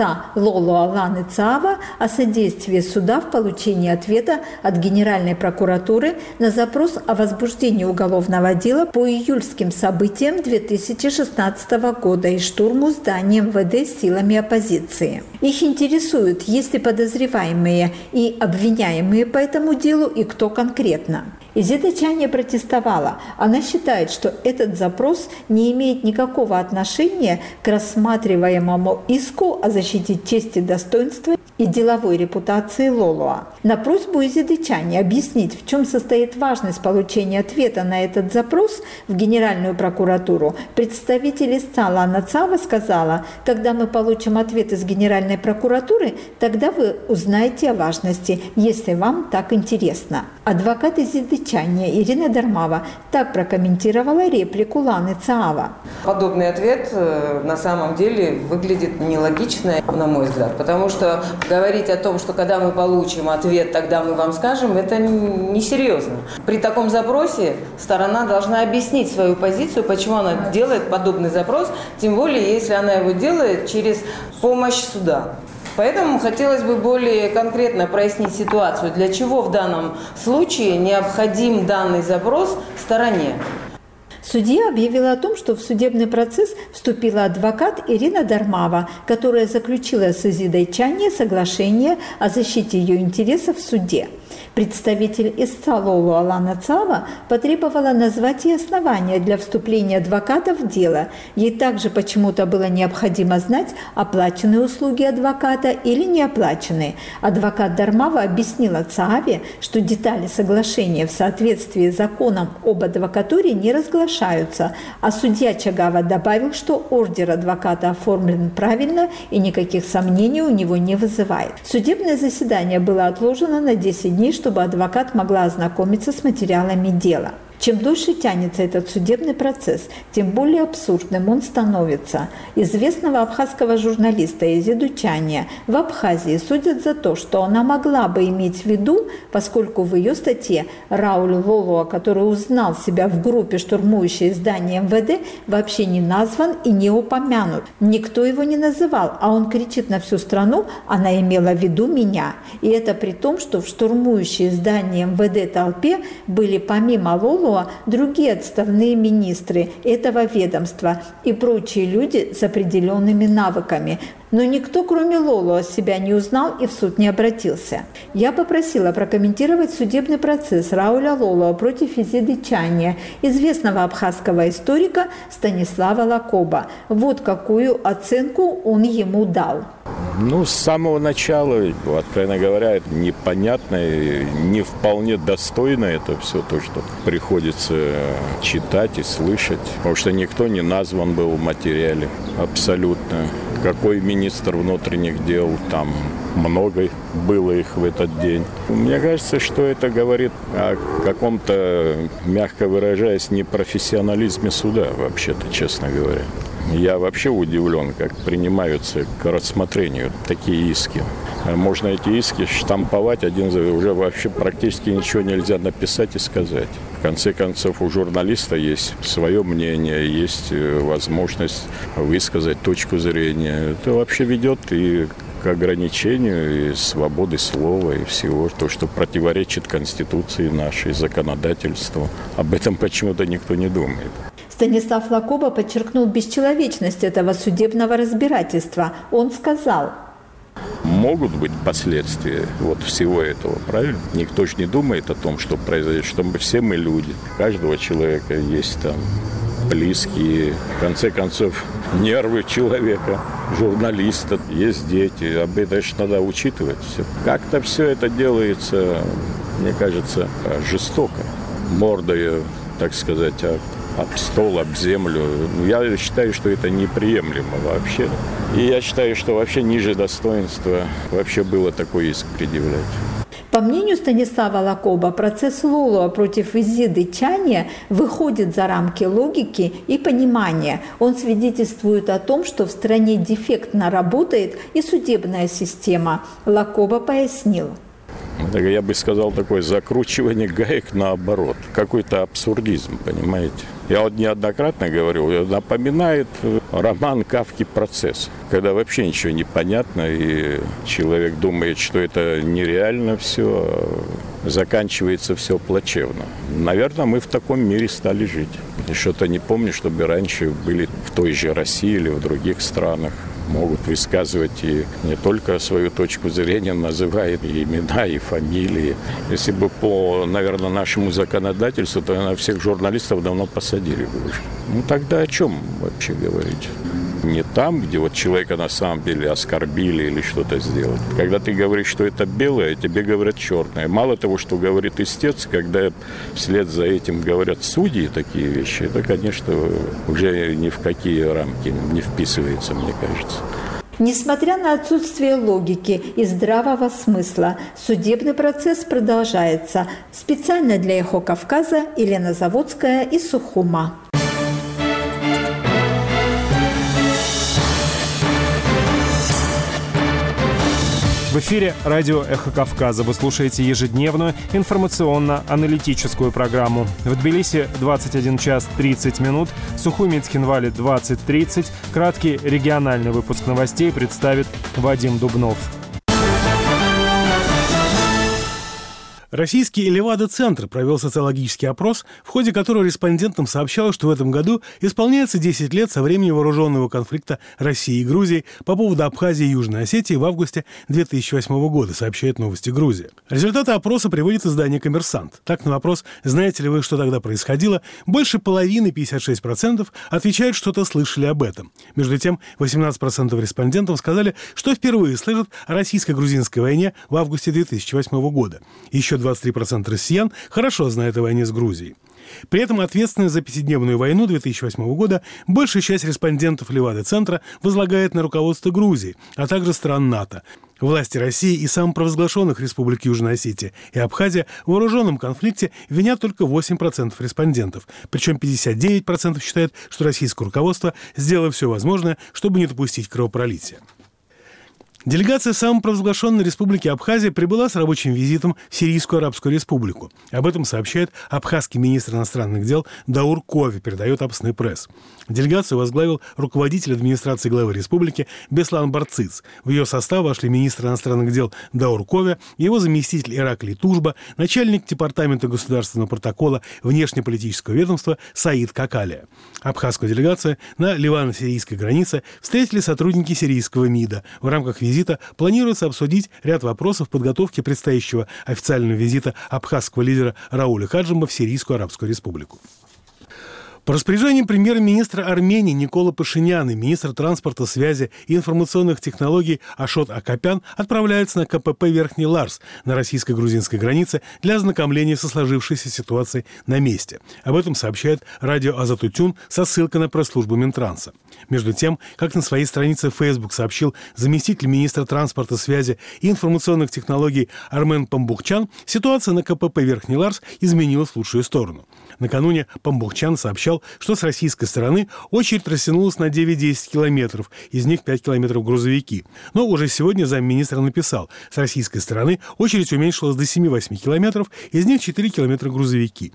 истца Лоло Ланы Цаава о содействии суда в получении ответа от Генеральной прокуратуры на запрос о возбуждении уголовного дела по июльским событиям две тысячи шестнадцатого года и штурму здания эм вэ дэ силами оппозиции. Их интересует, есть ли подозреваемые и обвиняемые по этому делу и кто конкретно. Изида Чанье протестовала. Она считает, что этот запрос не имеет никакого отношения к рассматриваемому иску о защите чести, достоинства и деловой репутации Лолоа. На просьбу Изиды Чанье объяснить, в чем состоит важность получения ответа на этот запрос в Генеральную прокуратуру, представитель истца Лана Цаава сказала: когда мы получим ответ из Генеральной прокуратуры, тогда вы узнаете о важности, если вам так интересно. Адвокат Изиды Чанье Ирина Дармава так прокомментировала реплику Ланы Цаава. Подобный ответ на самом деле выглядит нелогично, на мой взгляд, потому что говорить о том, что когда мы получим ответ, тогда мы вам скажем, это несерьезно. При таком запросе сторона должна объяснить свою позицию, почему она делает подобный запрос, тем более, если она его делает через помощь суда. Поэтому хотелось бы более конкретно прояснить ситуацию, для чего в данном случае необходим данный запрос стороне. Судья объявила о том, что в судебный процесс вступила адвокат Ирина Дармава, которая заключила с Изидой Чанье соглашение о защите ее интересов в суде. Представитель истца Лолоа Лана Цаава потребовала назвать ей основания для вступления адвоката в дело. Ей также почему-то было необходимо знать, оплаченные услуги адвоката или не оплаченные. Адвокат Дармава объяснила Цааве, что детали соглашения в соответствии с законом об адвокатуре не разглашаются, а судья Чагава добавил, что ордер адвоката оформлен правильно и никаких сомнений у него не вызывает. Судебное заседание было отложено на десять дней, чтобы адвокат могла ознакомиться с материалами дела. Чем дольше тянется этот судебный процесс, тем более абсурдным он становится. Известного абхазского журналиста Изиду Чанье в Абхазии судят за то, что она могла бы иметь в виду, поскольку в ее статье Рауль Лолоа, который узнал себя в группе, штурмующей здание эм вэ дэ, вообще не назван и не упомянут. Никто его не называл, а он кричит на всю страну: она имела в виду меня. И это при том, что в штурмующей здание эм вэ дэ толпе были помимо Лолоа другие отставные министры этого ведомства и прочие люди с определенными навыками. Но никто, кроме Лолоа, себя не узнал и в суд не обратился. Я попросила прокомментировать судебный процесс Рауля Лолоа против Изиды Чанье, известного абхазского историка Станислава Лакоба. Вот какую оценку он ему дал. Ну, с самого начала, откровенно говоря, это непонятно и не вполне достойно это все то, что приходится читать и слышать, потому что никто не назван был в материале абсолютно. Какой министр внутренних дел, там много было их в этот день. Мне кажется, что это говорит о каком-то, мягко выражаясь, непрофессионализме суда, вообще-то, честно говоря. Я вообще удивлен, как принимаются к рассмотрению такие иски. Можно эти иски штамповать один за уже вообще практически ничего нельзя написать и сказать. В конце концов, у журналиста есть свое мнение, есть возможность высказать точку зрения. Это вообще ведет и к ограничению и свободы слова, и всего, то, что противоречит Конституции нашей, законодательству. Об этом почему-то никто не думает. Станислав Лакоба подчеркнул бесчеловечность этого судебного разбирательства. Он сказал: могут быть последствия вот всего этого, правильно? Никто же не думает о том, что произойдет, что мы все мы люди. У каждого человека есть там близкие, в конце концов, нервы человека, журналиста, есть дети. Об этом же надо учитывать все. Как-то все это делается, мне кажется, жестоко. Мордой, так сказать, об стол, об землю. Я считаю, что это неприемлемо вообще. И я считаю, что вообще ниже достоинства вообще было такой иск предъявлять. По мнению Станислава Лакоба, процесс Лолоа против Изиды Чанье выходит за рамки логики и понимания. Он свидетельствует о том, что в стране дефектно работает и судебная система. Лакоба пояснил. Я бы сказал, такое закручивание гаек наоборот. Какой-то абсурдизм, понимаете? Я вот неоднократно говорю, напоминает роман Кафки «Процесс», когда вообще ничего не понятно, и человек думает, что это нереально все, заканчивается все плачевно. Наверное, мы в таком мире стали жить. Что-то не помню, чтобы раньше были в той же России или в других странах. Могут высказывать и не только свою точку зрения, называют и имена, и фамилии. Если бы по, наверное, нашему законодательству, то на всех журналистов давно посадили бы уже. Ну тогда о чем вообще говорить? Не там, где вот человека на самом деле оскорбили или что-то сделали. Когда ты говоришь, что это белое, тебе говорят черное. Мало того, что говорит истец, когда вслед за этим говорят судьи такие вещи, это, конечно, уже ни в какие рамки не вписывается, мне кажется. Несмотря на отсутствие логики и здравого смысла, судебный процесс продолжается. Специально для «Эхо Кавказа» Елена Заводская из Сухума. В эфире радио «Эхо Кавказа». Вы слушаете ежедневную информационно-аналитическую программу. В Тбилиси двадцать один час тридцать минут, Сухуми и Цхинвале двадцать тридцать. Краткий региональный выпуск новостей представит Вадим Дубнов. Российский Левада-центр провел социологический опрос, в ходе которого респондентам сообщалось, что в этом году исполняется десять лет со времени вооруженного конфликта России и Грузии по поводу Абхазии и Южной Осетии в августе две тысячи восьмого года, сообщает «Новости Грузии». Результаты опроса приводит издание «Коммерсант». Так, на вопрос «Знаете ли вы, что тогда происходило?», больше половины, пятьдесят шесть процентов, отвечают, что-то слышали об этом. Между тем, восемнадцать процентов респондентов сказали, что впервые слышат о российско-грузинской войне в августе две тысячи восьмого года. Еще двадцать три процента россиян хорошо знают о войне с Грузией. При этом ответственность за пятидневную войну две тысячи восьмого года большая часть респондентов Левада-центра возлагает на руководство Грузии, а также стран НАТО. Власти России и самопровозглашенных республик Южная Осетия и Абхазия в вооруженном конфликте винят только восемь процентов респондентов. Причем пятьдесят девять процентов считают, что российское руководство сделало все возможное, чтобы не допустить кровопролития. Делегация самопровозглашенной республики Абхазия прибыла с рабочим визитом в Сирийскую Арабскую Республику. Об этом сообщает абхазский министр иностранных дел Даур Кове, передает Апсный пресс. Делегацию возглавил руководитель администрации главы республики Беслан Барциц. В ее состав вошли министр иностранных дел Даур Кове, его заместитель Ираклий Тужба, начальник департамента государственного протокола внешнеполитического ведомства Саид Какалия. Абхазскую делегацию на ливано-сирийской границе встретили сотрудники сирийского МИДа. В рамках визита планируется обсудить ряд вопросов подготовки предстоящего официального визита абхазского лидера Рауля Хаджима в Сирийскую Арабскую Республику. По распоряжению премьер-министра Армении Никола Пашиняна, министр транспорта, связи и информационных технологий Ашот Акопян отправляется на КПП Верхний Ларс на российско-грузинской границе для ознакомления со сложившейся ситуацией на месте. Об этом сообщает радио Азатутюн со ссылкой на пресс-службу Минтранса. Между тем, как на своей странице в Facebook сообщил заместитель министра транспорта, связи и информационных технологий Армен Памбукчан, ситуация на КПП Верхний Ларс изменилась в лучшую сторону. Накануне Памбукчан сообщал, что с российской стороны очередь растянулась на девять-десять километров, из них пять километров грузовики. Но уже сегодня замминистра написал, с российской стороны очередь уменьшилась до семи-восьми километров, из них четыре километра грузовики.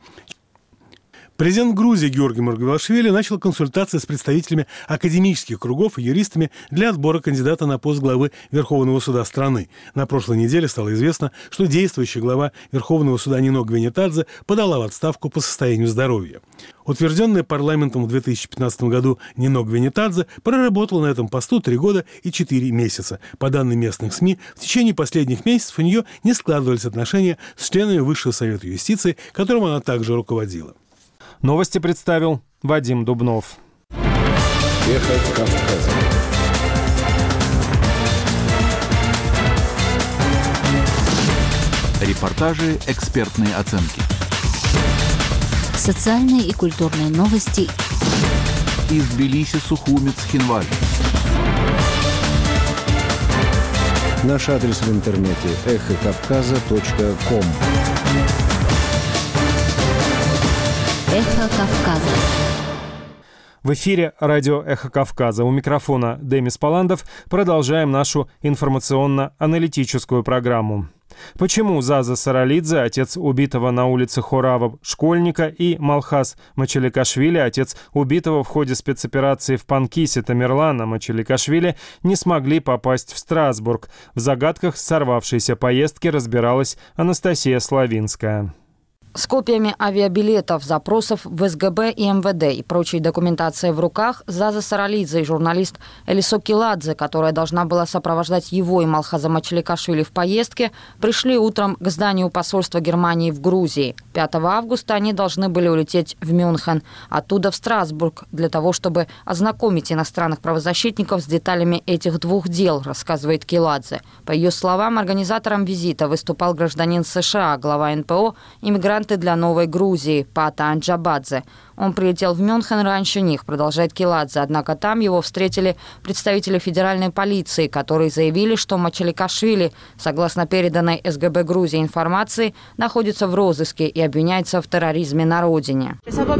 Президент Грузии Георгий Маргвелашвили начал консультации с представителями академических кругов и юристами для отбора кандидата на пост главы Верховного суда страны. На прошлой неделе стало известно, что действующий глава Верховного суда Нино Гвенетадзе подала в отставку по состоянию здоровья. Утвержденная парламентом в две тысячи пятнадцатом году Нино Гвенетадзе проработала на этом посту три года и четыре месяца. По данным местных СМИ, в течение последних месяцев у нее не складывались отношения с членами Высшего совета юстиции, которым она также руководила. Новости представил Вадим Дубнов. Эхо Кавказа. Репортажи, экспертные оценки. Социальные и культурные новости. Из Тбилиси, Сухуми, Цхинвале. Наш адрес в интернете эхо кавказа точка ком. Эхо Кавказа. В эфире радио «Эхо Кавказа». У микрофона Демис Паландов. Продолжаем нашу информационно-аналитическую программу. Почему Заза Саралидзе, отец убитого на улице Хорава школьника, и Малхаз Мачаликашвили, отец убитого в ходе спецоперации в Панкисе Тамерлана Мачаликашвили, не смогли попасть в Страсбург? В загадках сорвавшейся поездки разбиралась Анастасия Славинская. С копиями авиабилетов, запросов в эс гэ бэ и эм вэ дэ и прочей документацией в руках Заза Саралидзе и журналист Элисо Киладзе, которая должна была сопровождать его и Малхаза Мачаликашвили в поездке, пришли утром к зданию посольства Германии в Грузии. пятого августа они должны были улететь в Мюнхен, оттуда в Страсбург, для того, чтобы ознакомить иностранных правозащитников с деталями этих двух дел, рассказывает Киладзе. По ее словам, организатором визита выступал гражданин США, глава эн пэ о, иммигрант для Новой Грузии Пата Анджабадзе. Он прилетел в Мюнхен раньше них, продолжает Киладзе, однако там его встретили представители федеральной полиции, которые заявили, что Мачаликашвили, согласно переданной эс гэ бэ Грузии информации, находится в розыске и обвиняется в терроризме на родине.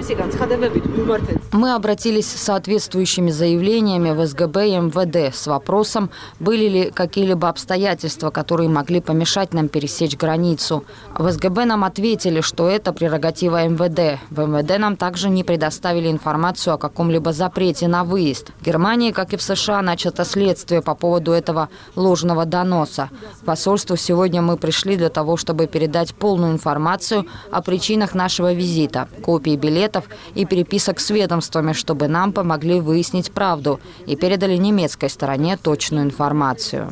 Мы обратились с соответствующими заявлениями в эс гэ бэ и эм вэ дэ с вопросом, были ли какие-либо обстоятельства, которые могли помешать нам пересечь границу. В эс гэ бэ нам ответили, что это прерогатива эм вэ дэ. В эм вэ дэ нам также не предоставили информацию о каком-либо запрете на выезд. В Германии, как и в США, начато следствие по поводу этого ложного доноса. В посольство сегодня мы пришли для того, чтобы передать полную информацию о причинах нашего визита, копии билетов и переписок с ведомствами, чтобы нам помогли выяснить правду и передали немецкой стороне точную информацию.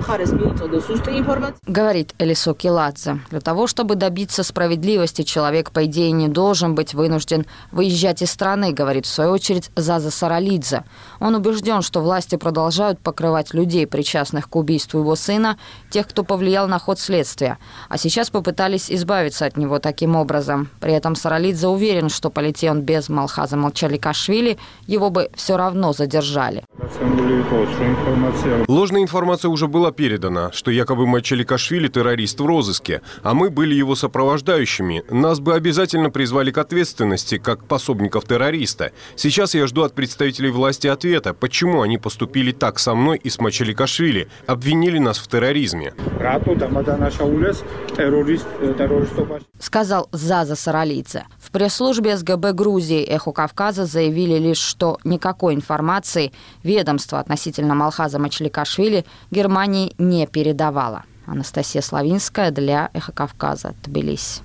Говорит Элисо Киладзе. Для того, чтобы добиться справедливости, человек, по идее, не должен быть вынужден выезжать из страны, говорит в свою очередь Заза Саралидзе. Он убежден, что власти продолжают покрывать людей, причастных к убийству его сына, тех, кто повлиял на ход следствия. А сейчас попытались избавиться от него таким образом. При этом Саралидзе уверен, что полетел он без Малхаза Мачаликашвили, его бы все равно задержали. Ложная информация уже была передана, что якобы Мачаликашвили террорист в розыске, а мы были его сопровождающими. Нас бы обязательно призвали к ответственности, как пособников террориста. Сейчас я жду от представителей власти ответа, почему они поступили так со мной и с Мачаликашвили, обвинили нас в терроризме. Сказал Заза Саралидзе. В пресс-службе эс гэ бэ Грузии «Эхо Кавказа» заявили лишь, что никакой информации ведомство относительно Малхаза Мачаликашвили Германии не передавало. Анастасия Славинская для «Эхо Кавказа», Тбилиси.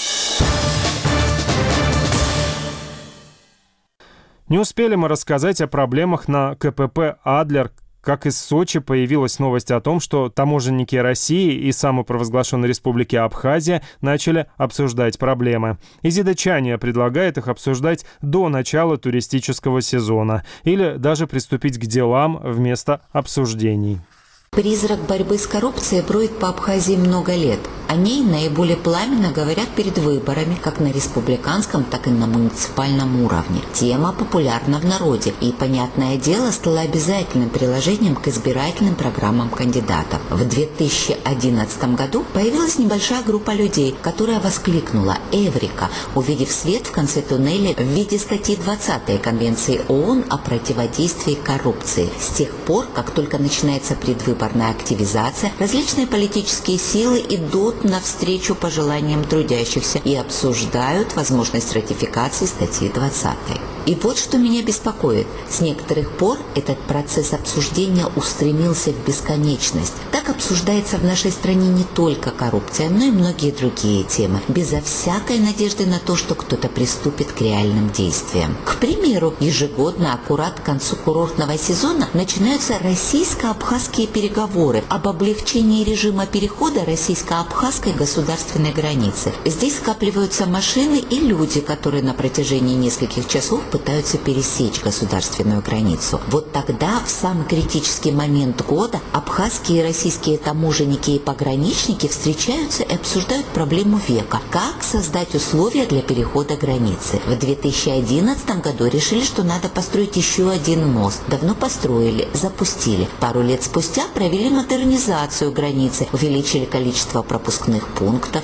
Не успели мы рассказать о проблемах на ка пэ пэ «Адлер», как из Сочи появилась новость о том, что таможенники России и самопровозглашенной республики Абхазия начали обсуждать проблемы. Изида Чания предлагает их обсуждать до начала туристического сезона или даже приступить к делам вместо обсуждений. Призрак борьбы с коррупцией броет по Абхазии много лет. О ней наиболее пламенно говорят перед выборами, как на республиканском, так и на муниципальном уровне. Тема популярна в народе и, понятное дело, стала обязательным приложением к избирательным программам кандидатов. В две тысячи одиннадцатом году появилась небольшая группа людей, которая воскликнула «Эврика», увидев свет в конце туннеля в виде статьи двадцатой Конвенции ООН о противодействии коррупции. С тех пор, как только начинается предвыборная активизация, различные политические силы идут навстречу пожеланиям трудящихся и обсуждают возможность ратификации статьи двадцатой. И вот что меня беспокоит. С некоторых пор этот процесс обсуждения устремился в бесконечность. Так обсуждается в нашей стране не только коррупция, но и многие другие темы, безо всякой надежды на то, что кто-то приступит к реальным действиям. К примеру, ежегодно, аккурат к концу курортного сезона, начинаются российско-абхазские переговоры об облегчении режима перехода российско-абхазской государственной границы. Здесь скапливаются машины и люди, которые на протяжении нескольких часов пытаются пересечь государственную границу. Вот тогда, в самый критический момент года, абхазские и российские таможенники и пограничники встречаются и обсуждают проблему века. Как создать условия для перехода границы? В две тысячи одиннадцатом году решили, что надо построить еще один мост. Давно построили, запустили. Пару лет спустя провели модернизацию границы, увеличили количество пропускных пунктов.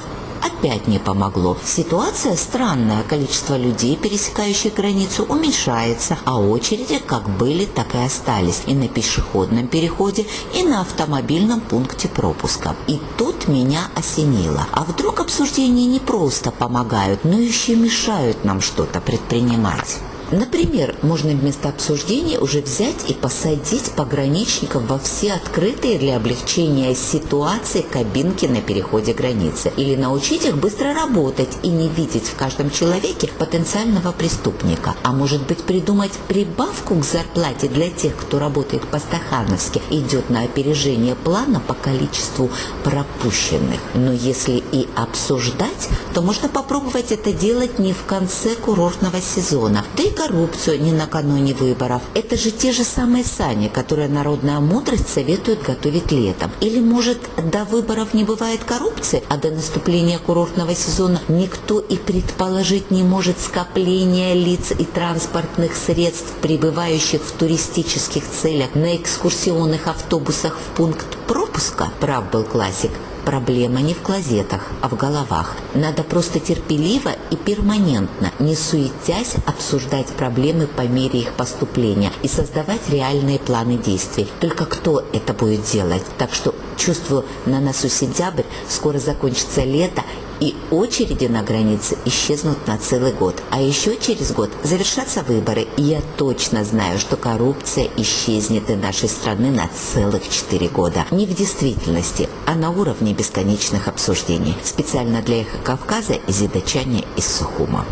опять не помогло. Ситуация странная. Количество людей, пересекающих границу, уменьшается, а очереди как были, так и остались. И на пешеходном переходе, и на автомобильном пункте пропуска. И тут меня осенило. А вдруг обсуждения не просто помогают, но еще мешают нам что-то предпринимать? Например, можно вместо обсуждения уже взять и посадить пограничников во все открытые для облегчения ситуации кабинки на переходе границы. Или научить их быстро работать и не видеть в каждом человеке потенциального преступника. А может быть, придумать прибавку к зарплате для тех, кто работает по-стахановски, идет на опережение плана по количеству пропущенных. Но если и обсуждать, то можно попробовать это делать не в конце курортного сезона. Да и коррупцию не накануне выборов. Это же те же самые сани, которые народная мудрость советует готовить летом. Или, может, до выборов не бывает коррупции, а до наступления курортного сезона никто и предположить не может скопления лиц и транспортных средств, прибывающих в туристических целях на экскурсионных автобусах в пункт пропуска? Прав был классик. Проблема не в клозетах, а в головах. Надо просто терпеливо и перманентно, не суетясь, обсуждать проблемы по мере их поступления и создавать реальные планы действий. Только кто это будет делать? Так что, чувствую, на носу сентябрь, скоро закончится лето, и очереди на границе исчезнут на целый год. А еще через год завершатся выборы, и я точно знаю, что коррупция исчезнет из нашей страны на целых четыре года. Не в действительности, а на уровне бесконечных обсуждений. Специально для «Эхо Кавказа» Изида Чаня из Сухума.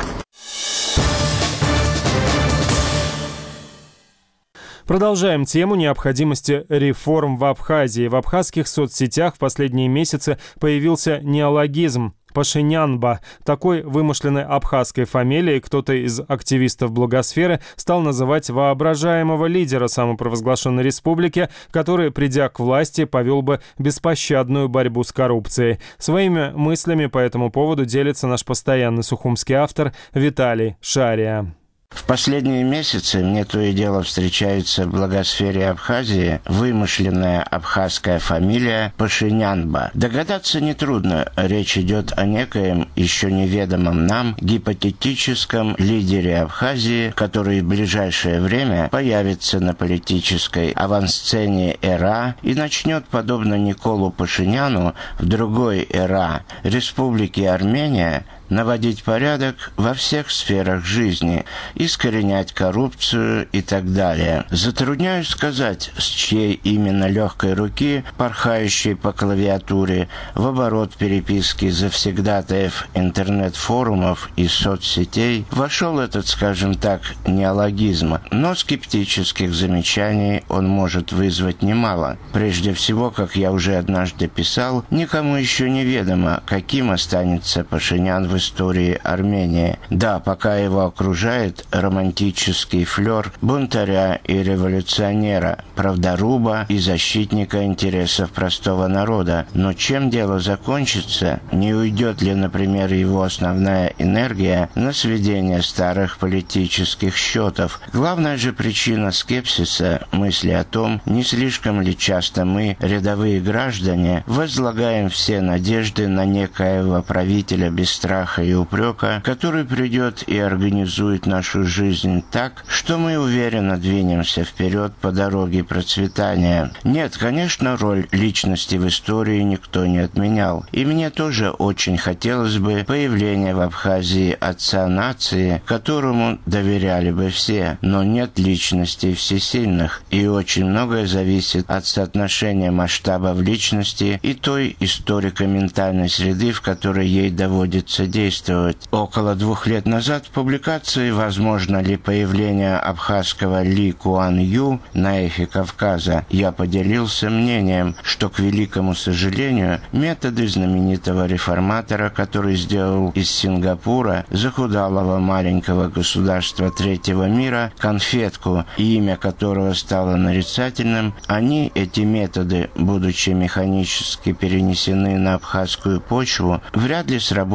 Продолжаем тему необходимости реформ в Абхазии. В абхазских соцсетях в последние месяцы появился неологизм Пашинянба. Такой вымышленной абхазской фамилией кто-то из активистов блогосферы стал называть воображаемого лидера самопровозглашенной республики, который, придя к власти, повел бы беспощадную борьбу с коррупцией. Своими мыслями по этому поводу делится наш постоянный сухумский автор Виталий Шария. В последние месяцы мне то и дело встречается в блогосфере Абхазии вымышленная абхазская фамилия Пашинянба. Догадаться нетрудно, речь идет о некоем еще неведомом нам гипотетическом лидере Абхазии, который в ближайшее время появится на политической авансцене ЭРА и начнет, подобно Николу Пашиняну, в другой ЭРА, Республики Армения, наводить порядок во всех сферах жизни, искоренять коррупцию и так далее. Затрудняюсь сказать, с чьей именно легкой руки, порхающей по клавиатуре, в оборот переписки завсегдатаев интернет-форумов и соцсетей вошел этот, скажем так, неологизм, но скептических замечаний он может вызвать немало. Прежде всего, как я уже однажды писал, никому еще не ведомо, каким останется Пашинян в истории Армении. Да, пока его окружает романтический флер бунтаря и революционера, правдоруба и защитника интересов простого народа. Но чем дело закончится, не уйдет ли, например, его основная энергия на сведение старых политических счетов? Главная же причина скепсиса – мысли о том, не слишком ли часто мы, рядовые граждане, возлагаем все надежды на некоего правителя без страха и упрека, который придет и организует нашу жизнь так, что мы уверенно двинемся вперед по дороге процветания. Нет, конечно, роль личности в истории никто не отменял. И мне тоже очень хотелось бы появления в Абхазии отца нации, которому доверяли бы все. Но нет личностей всесильных, и очень многое зависит от соотношения масштабов личности и той историко-ментальной среды, в которой ей доводится действовать. Около двух лет назад в публикации «Возможно ли появление абхазского Ли Куан Ю на эхе Кавказа» я поделился мнением, что, к великому сожалению, методы знаменитого реформатора, который сделал из Сингапура, захудалого маленького государства третьего мира, конфетку, имя которого стало нарицательным, они, эти методы, будучи механически перенесены на абхазскую почву, вряд ли сработали бы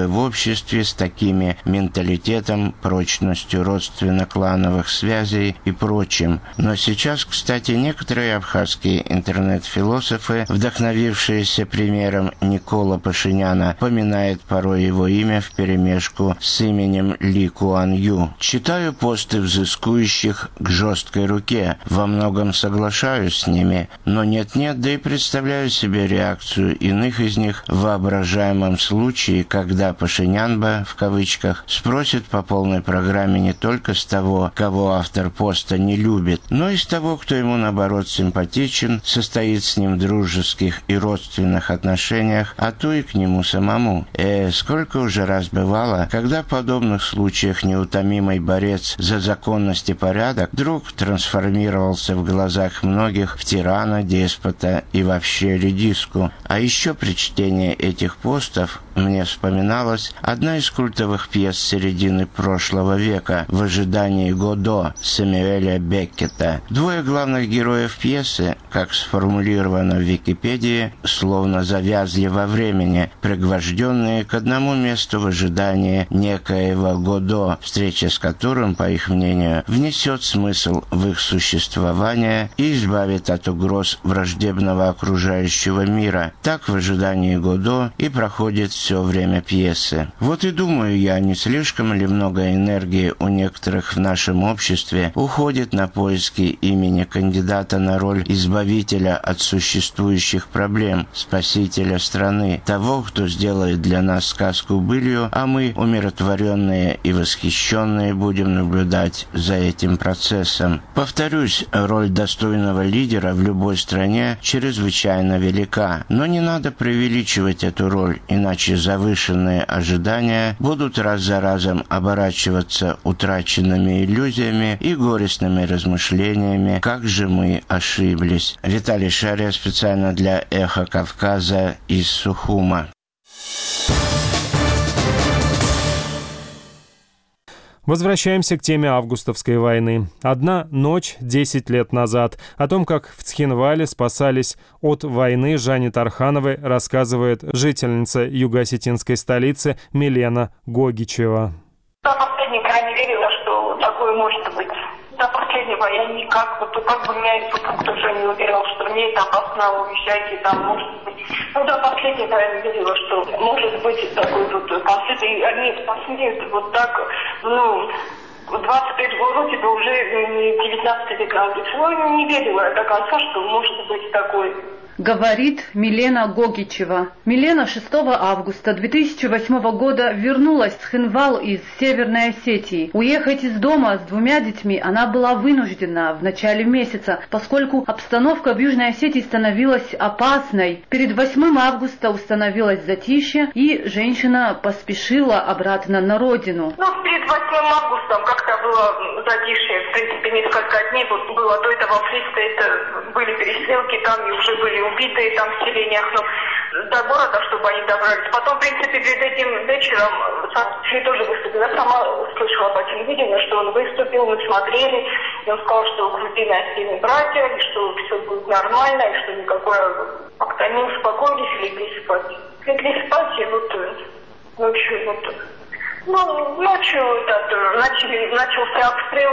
бы в обществе с такими менталитетом, прочностью родственно-клановых связей и прочим. Но сейчас, кстати, некоторые абхазские интернет-философы, вдохновившиеся примером Никола Пашиняна, поминают порой его имя вперемешку с именем Ли Куан Ю. Читаю посты взыскующих к жесткой руке, во многом соглашаюсь с ними, но нет-нет, да и представляю себе реакцию иных из них в воображаемом случае, когда Пашинянба, в кавычках, спросит по полной программе не только с того, кого автор поста не любит, но и с того, кто ему, наоборот, симпатичен, состоит с ним в дружеских и родственных отношениях, а то и к нему самому. Э, сколько уже раз бывало, когда в подобных случаях неутомимый борец за законность и порядок вдруг трансформировался в глазах многих в тирана, деспота и вообще редиску. А еще при чтении этих постов мне вспоминалась одна из культовых пьес середины прошлого века «В ожидании Годо» Сэмюэля Беккета. Двое главных героев пьесы, как сформулировано в Википедии, словно завязли во времени, пригвожденные к одному месту в ожидании некоего Годо, встреча с которым, по их мнению, внесет смысл в их существование и избавит от угроз враждебного окружающего мира. Так в ожидании Годо и проходит все время пьесы. Вот и думаю я, не слишком ли много энергии у некоторых в нашем обществе уходит на поиски имени кандидата на роль избавителя от существующих проблем, спасителя страны, того, кто сделает для нас сказку былью, а мы, умиротворенные и восхищенные, будем наблюдать за этим процессом. Повторюсь, роль достойного лидера в любой стране чрезвычайно велика, но не надо преувеличивать эту роль, иначе завышенные ожидания будут раз за разом оборачиваться утраченными иллюзиями и горестными размышлениями, как же мы ошиблись. Виталий Шария специально для «Эхо Кавказа» из Сухума. Возвращаемся к теме августовской войны. Одна ночь десять лет назад. О том, как в Цхинвале спасались от войны Жанне Тархановой, рассказывает жительница юго-осетинской столицы Милена Гогичева. До последнего я не верила, что такое может быть. До последнего я никак, вот как бы меня и супруг тоже не уверял, что мне это опасно, уезжайте, там может быть. Ну, до последнего я не верила, что может быть такой вот конфликт. И они посмеют вот так, ну, двадцать лет вроде бы уже девятнадцатый век на улице. Ну, не верила я до конца, что может быть такое. Говорит Милена Гогичева. Милена шестого августа две тысячи восьмого года вернулась в Цхинвал из Северной Осетии. Уехать из дома с двумя детьми она была вынуждена в начале месяца, поскольку обстановка в Южной Осетии становилась опасной. Перед восьмым августа установилось затишье, и женщина поспешила обратно на родину. Ну, перед восьмым августом как-то было затишье, в принципе, несколько дней вот было до этого фриста, это были перестрелки, там и уже были убитые там в селениях, но до города, чтобы они добрались. Потом, в принципе, перед этим вечером Саша тоже выступил. Я сама слышала по телевидению, что он выступил, мы смотрели, и он сказал, что Грузины остальные братья, и что все будет нормально, и что никакое... Как-то они успокоились, легли спать. Легли спать, и вот ночью вот... Ну, ночью этот, начали, начался обстрел.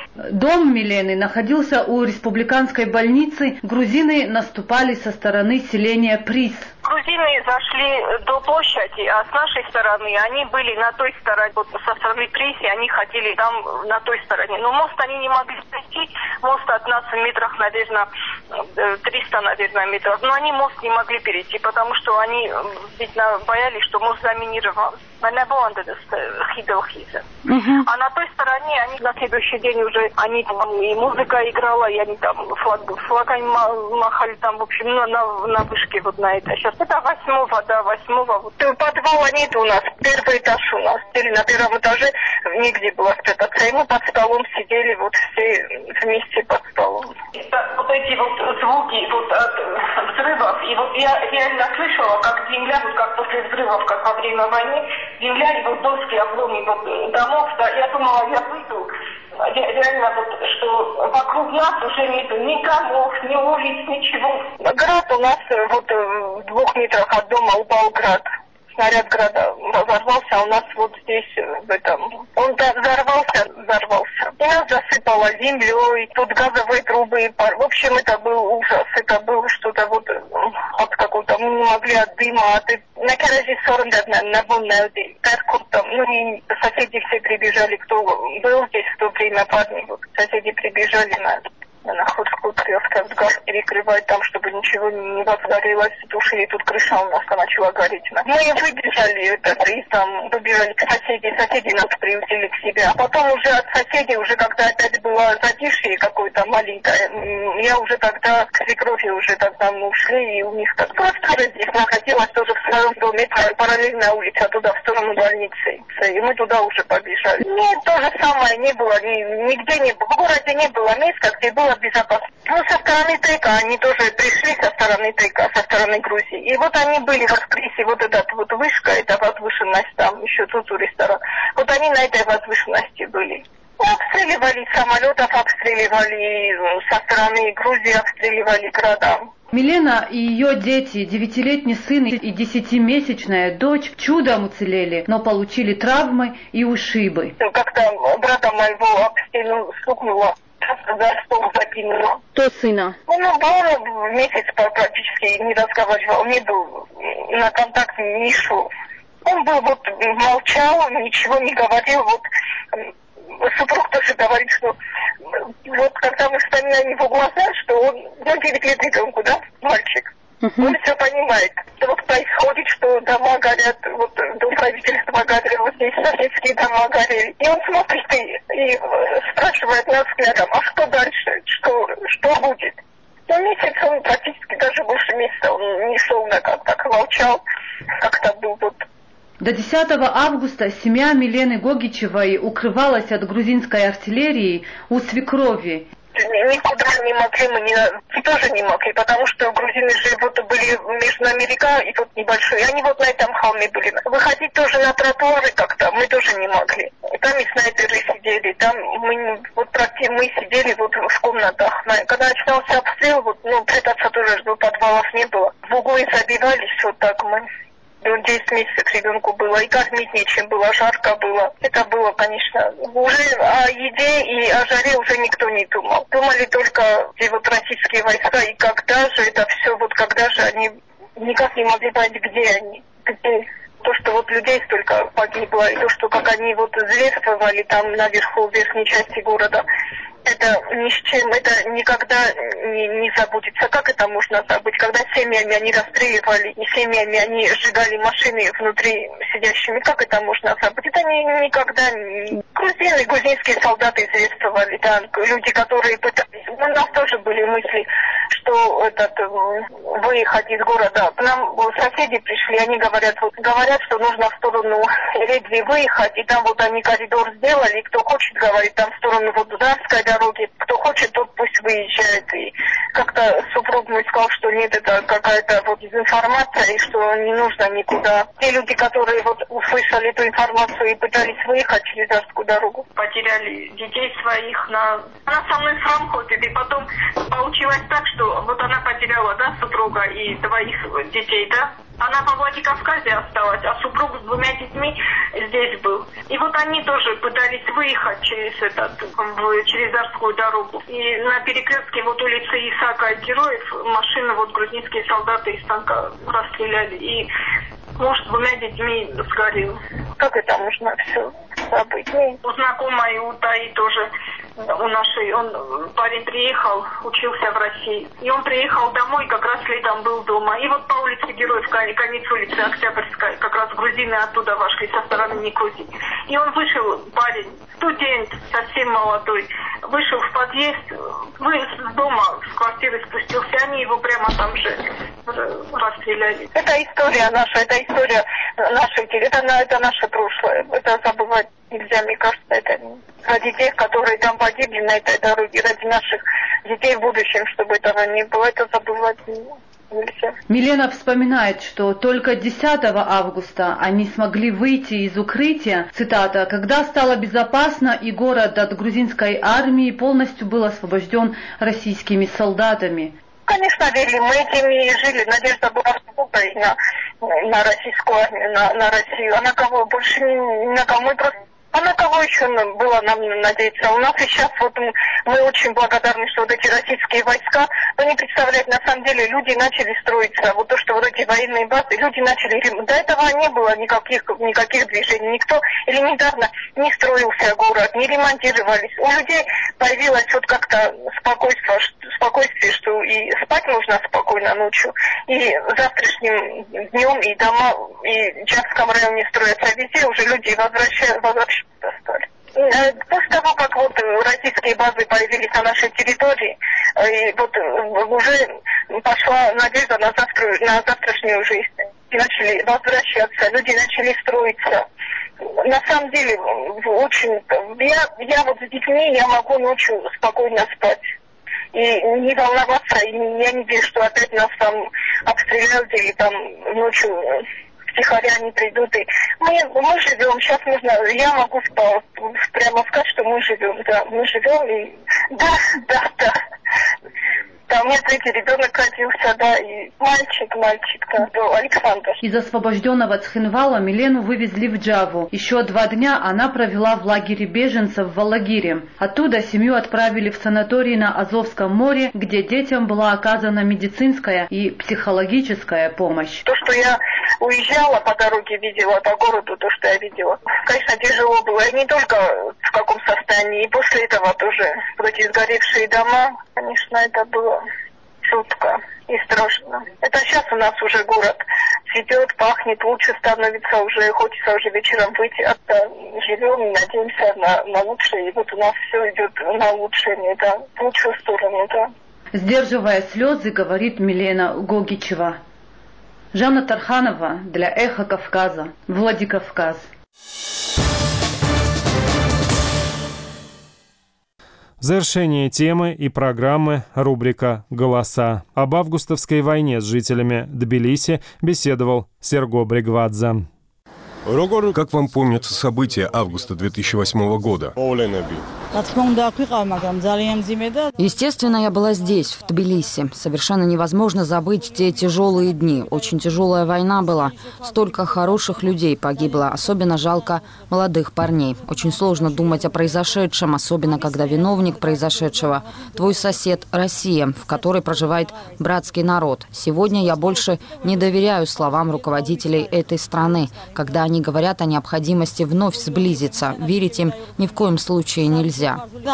Дом Милены находился у республиканской больницы. Грузины наступали со стороны селения Прис. Грузины зашли до площади, а с нашей стороны они были на той стороне, вот со стороны Приси, они хотели там на той стороне. Но мост они не могли пройти, мост от нас в метрах, наверное, триста, наверное, метров. Но они мост не могли перейти, потому что они, видно, боялись, что мост заминирован. Uh-huh. А на той стороне они на следующий день уже, они там и музыка играла, и они там флаг, флагами махали там, в общем, на, на, на вышке вот на это. Сейчас это восьмого, да, восьмого. Вот. Подвала нет у нас, первый этаж у нас. На первом этаже нигде было спрятаться. И мы под столом сидели вот все вместе под столом. Это, вот эти вот звуки вот от взрывов, и вот я реально слышала, как земля, вот как после взрывов, как во время войны, земля и вот доски, обломы вот домов, да, я думала, я выйду, реально вот, что вокруг нас уже нет ни домов, ни улиц, ничего. Град у нас вот в двух метрах от дома упал град. снаряд града разорвался, а у нас вот здесь, в этом, он взорвался, взорвался. И нас засыпало землей, тут газовые трубы и пар. В общем, это был ужас, это было что-то вот от какого-то, мы не могли от дыма, от... На караже сорок на навонную, там, ну и соседи все прибежали, кто был здесь в то время, парни, вот, соседи прибежали на... на находку крылья, газ перекрывать там, чтобы ничего не возгорелось, тушили, тут крыша у нас начала гореть. Мы выбежали, это, и там выбежали к соседям, соседи нас приютили к себе. А потом уже от соседей, уже когда опять было затишье какое-то маленькое, я уже тогда к свекрови уже тогда мы ушли, и у них так просто здесь находилась тоже в своем доме, параллельная улица, туда, в сторону больницы. И мы туда уже побежали. Нет, то же самое не было, ни, нигде не было. В городе не было места, где было безопасно. Ну, со стороны Тейка, они тоже пришли со стороны Тейка, со стороны Грузии. И вот они были в открытии, вот эта вот вышка, эта возвышенность, там еще тут у ресторана. Вот они на этой возвышенности были. Обстреливали самолетов, обстреливали со стороны Грузии, обстреливали города. Милена и ее дети, девятилетний сын и десятимесячная дочь, чудом уцелели, но получили травмы и ушибы. Как-то брата моего обстрелу стукнуло. За стол закинула. Кто сына? Ну, он месяц практически не разговаривал, не был, на контакт не шел. Он был вот, молчал, ничего не говорил. Вот супруг тоже говорит, что вот когда мы вспоминаем его глаза, что он, ну, девять лет ребенку, да, мальчик. Uh-huh. Он все понимает. Что вот происходит, что дома горят, вот дом правительства горят, вот здесь соседские дома горели. И он смотрит и, и спрашивает нас взглядом, а что дальше, что, что будет? Ну, месяц он практически, даже больше месяца он не шел на как так, молчал, как-то был вот. До десятого августа семья Милены Гогичевой укрывалась от грузинской артиллерии у свекрови. Никуда не могли, мы не, тоже не могли, потому что грузины же вот были между нами река и тут небольшой, и они вот на этом холме были. Выходить тоже на тротуары как-то мы тоже не могли. Там и снайперы сидели, там мы вот практически мы сидели вот в комнатах. Когда начинался обстрел, вот, ну, прятаться тоже подвалов не было. В углы забивались, вот так мы. десять месяцев ребенку было, и кормить нечем было, жарко было. Это было, конечно, уже о еде и о жаре уже никто не думал. Думали только где вот российские войска, и когда же это все, вот когда же они никак не могли понять, где они, где. То, что вот людей столько погибло, и то, что как они вот зверствовали там наверху, в верхней части города, это ни с чем, это никогда не, не забудется. Как это можно забыть, когда семьями они расстреливали, и семьями они сжигали машины внутри сидящими, как это можно забыть? Это не, никогда не... Грузины, грузинские солдаты зверствовали, да, люди, которые пытались... У нас тоже были мысли, что этот, выехать из города. К нам соседи пришли, они говорят, вот, говорят, что нужно в сторону Редви выехать, и там вот они коридор сделали, и кто хочет, говорит, там в сторону вот Дударской дороги, кто хочет, тот пусть выезжает. И как-то супруг мой сказал, что нет, это какая-то вот дезинформация, и что не нужно никуда. Те люди, которые вот услышали эту информацию и пытались выехать через Дарскую дорогу, потеряли детей своих. На... Она со мной в ходит, и потом получилось так, что вот она потеряла, да, супруга и двоих детей, да. Она во Владикавказе осталась, а супруг с двумя детьми здесь был. И вот они тоже пытались выехать через этот, через Дарскую дорогу. И на перекрестке вот улицы Исаака и Героев машины вот грузинские солдаты из танка расстреляли. И муж с двумя детьми сгорел. Как это можно все забыть? Ну, у знакомой, у Таи тоже, у нашей, он, парень приехал, учился в России. И он приехал домой, как раз летом был дома. И вот по улице Героев, конец улицы Октябрьской, как раз грузины оттуда вошли со стороны Никозии. И он вышел, парень, студент, совсем молодой, вышел в подъезд, вы с дома, с квартиры спустился, они его прямо там же расстреляли. Это история наша, это история нашей, это, это наше прошлое. Это забывать нельзя, мне кажется, это ради тех, которые там погибли на этой дороге, ради наших детей в будущем, чтобы этого не было, это забывать нельзя. Милена вспоминает, что только десятого августа они смогли выйти из укрытия, цитата, «когда стало безопасно и город от грузинской армии полностью был освобожден российскими солдатами». Конечно, верили, мы этими жили, надежда была в Украине. на российскую армию, на, на Россию. А на кого? Больше ни, ни на кого. Мы просто... А на кого еще было нам надеяться? У нас и сейчас вот мы очень благодарны, что вот эти российские войска, вы не представляете, на самом деле люди начали строиться. Вот то, что вот эти военные базы, люди начали... До этого не было никаких, никаких движений. Никто элементарно не строился город, не ремонтировались. У людей появилось вот как-то спокойствие, спокойствие, что и спать можно спокойно ночью. И завтрашним днем и дома, и в Джавском районе строятся, а везде уже люди возвращаются, возвращаются. После того, как вот российские базы появились на нашей территории, и вот уже пошла надежда на, завтра, на завтрашнюю жизнь. Начали возвращаться, люди начали строиться. На самом деле, очень... Я, я вот с детьми, я могу ночью спокойно спать. И не волноваться, и я не верю, что опять нас там обстреляют или там ночью... Тихоря не придут. И мы, мы живем, сейчас можно, я могу прямо сказать, что мы живем, да, мы живем, и да, да, да. Да, у меня третий ребенок родился, да, и мальчик, мальчик, да, да, Александр. Из освобожденного Цхинвала Милену вывезли в Джаву. Еще два дня она провела в лагере беженцев в Алагире. Оттуда семью отправили в санаторий на Азовском море, где детям была оказана медицинская и психологическая помощь. То, что я уезжала по дороге, видела по городу, то, что я видела, конечно, тяжело было. И не только в каком состоянии, и после этого тоже вот эти сгоревшие дома, конечно, это было жутко и страшно. Это сейчас у нас уже город цветет, пахнет, лучше становится уже, хочется уже вечером выйти, а живем и надеемся на, на лучшее. И вот у нас все идет на улучшение, да, в лучшую сторону, да. Сдерживая слезы, говорит Милена Гогичева. Жанна Тарханова для «Эхо Кавказа», Владикавказ. В завершение темы и программы рубрика «Голоса». Об августовской войне с жителями Тбилиси беседовал Серго Бригвадзе. Как вам помнятся события августа две тысячи восьмого года? Естественно, я была здесь, в Тбилиси. Совершенно невозможно забыть те тяжелые дни. Очень тяжелая война была. Столько хороших людей погибло. Особенно жалко молодых парней. Очень сложно думать о произошедшем, особенно когда виновник произошедшего – твой сосед Россия, в которой проживает братский народ. Сегодня я больше не доверяю словам руководителей этой страны, когда они говорят о необходимости вновь сблизиться. Верить им ни в коем случае нельзя.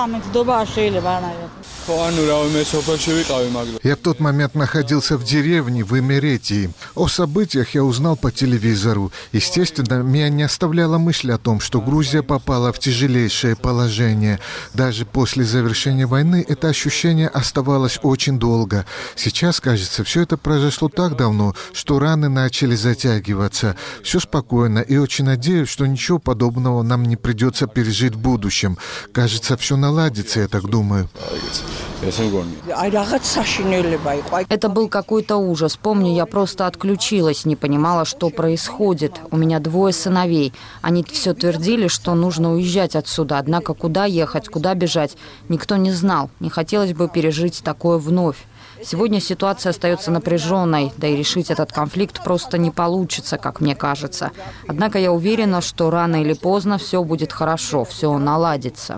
Я в тот момент находился в деревне в Эмеретии. О событиях я узнал по телевизору. Естественно, меня не оставляла мысль о том, что Грузия попала в тяжелейшее положение. Даже после завершения войны это ощущение оставалось очень долго. Сейчас, кажется, все это произошло так давно, что раны начали затягиваться. Все спокойно, и очень надеюсь, что ничего подобного нам не придется пережить в будущем. Кажется, все наладится, я так думаю. Это был какой-то ужас. Помню, я просто отключилась, не понимала, что происходит. У меня двое сыновей. Они все твердили, что нужно уезжать отсюда. Однако куда ехать, куда бежать, никто не знал. Не хотелось бы пережить такое вновь. Сегодня ситуация остается напряженной, да и решить этот конфликт просто не получится, как мне кажется. Однако я уверена, что рано или поздно все будет хорошо, все наладится.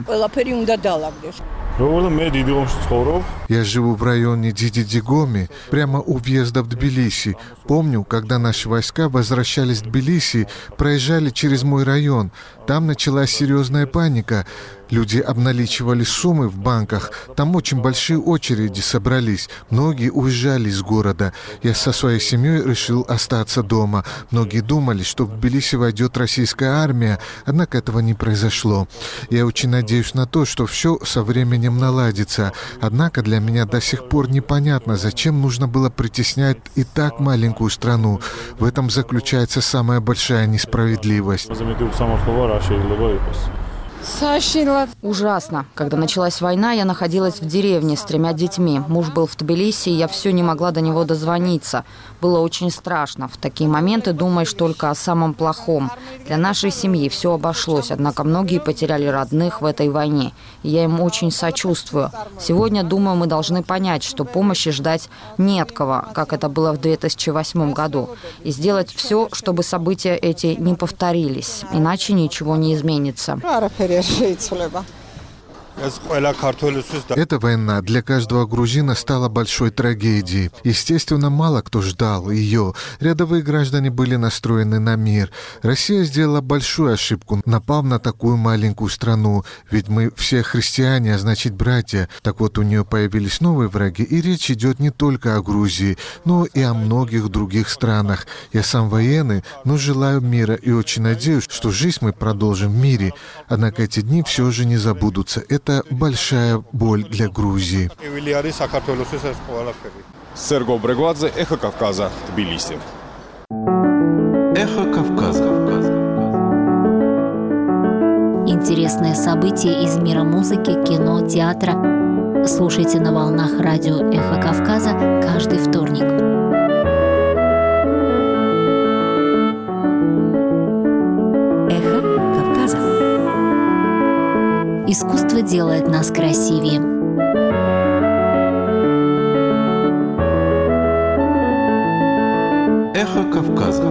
Я живу в районе Дидидигоми, прямо у въезда в Тбилиси. Помню, когда наши войска возвращались в Тбилиси, проезжали через мой район. Там началась серьезная паника. Люди обналичивали суммы в банках. Там очень большие очереди собрались. Многие уезжали из города. Я со своей семьей решил остаться дома. Многие думали, что в Тбилиси войдет российская армия, однако этого не произошло. Я очень надеюсь на то, что все со временем наладится. Однако для меня до сих пор непонятно, зачем нужно было притеснять и так маленькую страну. В этом заключается самая большая несправедливость. Ужасно. Когда началась война, я находилась в деревне с тремя детьми. Муж был в Тбилиси, и я все не могла до него дозвониться. Было очень страшно. В такие моменты думаешь только о самом плохом. Для нашей семьи все обошлось, однако многие потеряли родных в этой войне. И я им очень сочувствую. Сегодня, думаю, мы должны понять, что помощи ждать не от кого, как это было в две тысячи восьмом году. И сделать все, чтобы события эти не повторились. Иначе ничего не изменится. Эта война для каждого грузина стала большой трагедией. Естественно, мало кто ждал ее. Рядовые граждане были настроены на мир. Россия сделала большую ошибку, напав на такую маленькую страну. Ведь мы все христиане, а значит братья. Так вот, у нее появились новые враги. И речь идет не только о Грузии, но и о многих других странах. Я сам военный, но желаю мира и очень надеюсь, что жизнь мы продолжим в мире. Однако эти дни все же не забудутся. Это большая боль для Грузии. Серго Брегвадзе, Эхо Кавказа, Тбилиси. Эхо Кавказа. Интересные события из мира музыки, кино, театра. Слушайте на волнах радио «Эхо Кавказа» каждый вторник. Эхо Кавказа. Искусство делает нас красивее. Эхо Кавказа.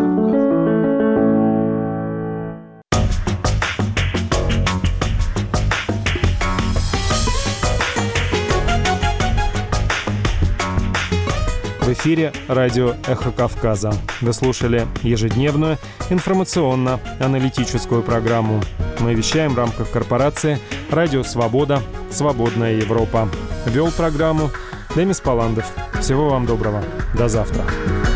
В эфире радио «Эхо Кавказа». Вы слушали ежедневную информационно-аналитическую программу. Мы вещаем в рамках корпорации «Радио Свобода. Свободная Европа». Вел программу Демис Паландов. Всего вам доброго. До завтра.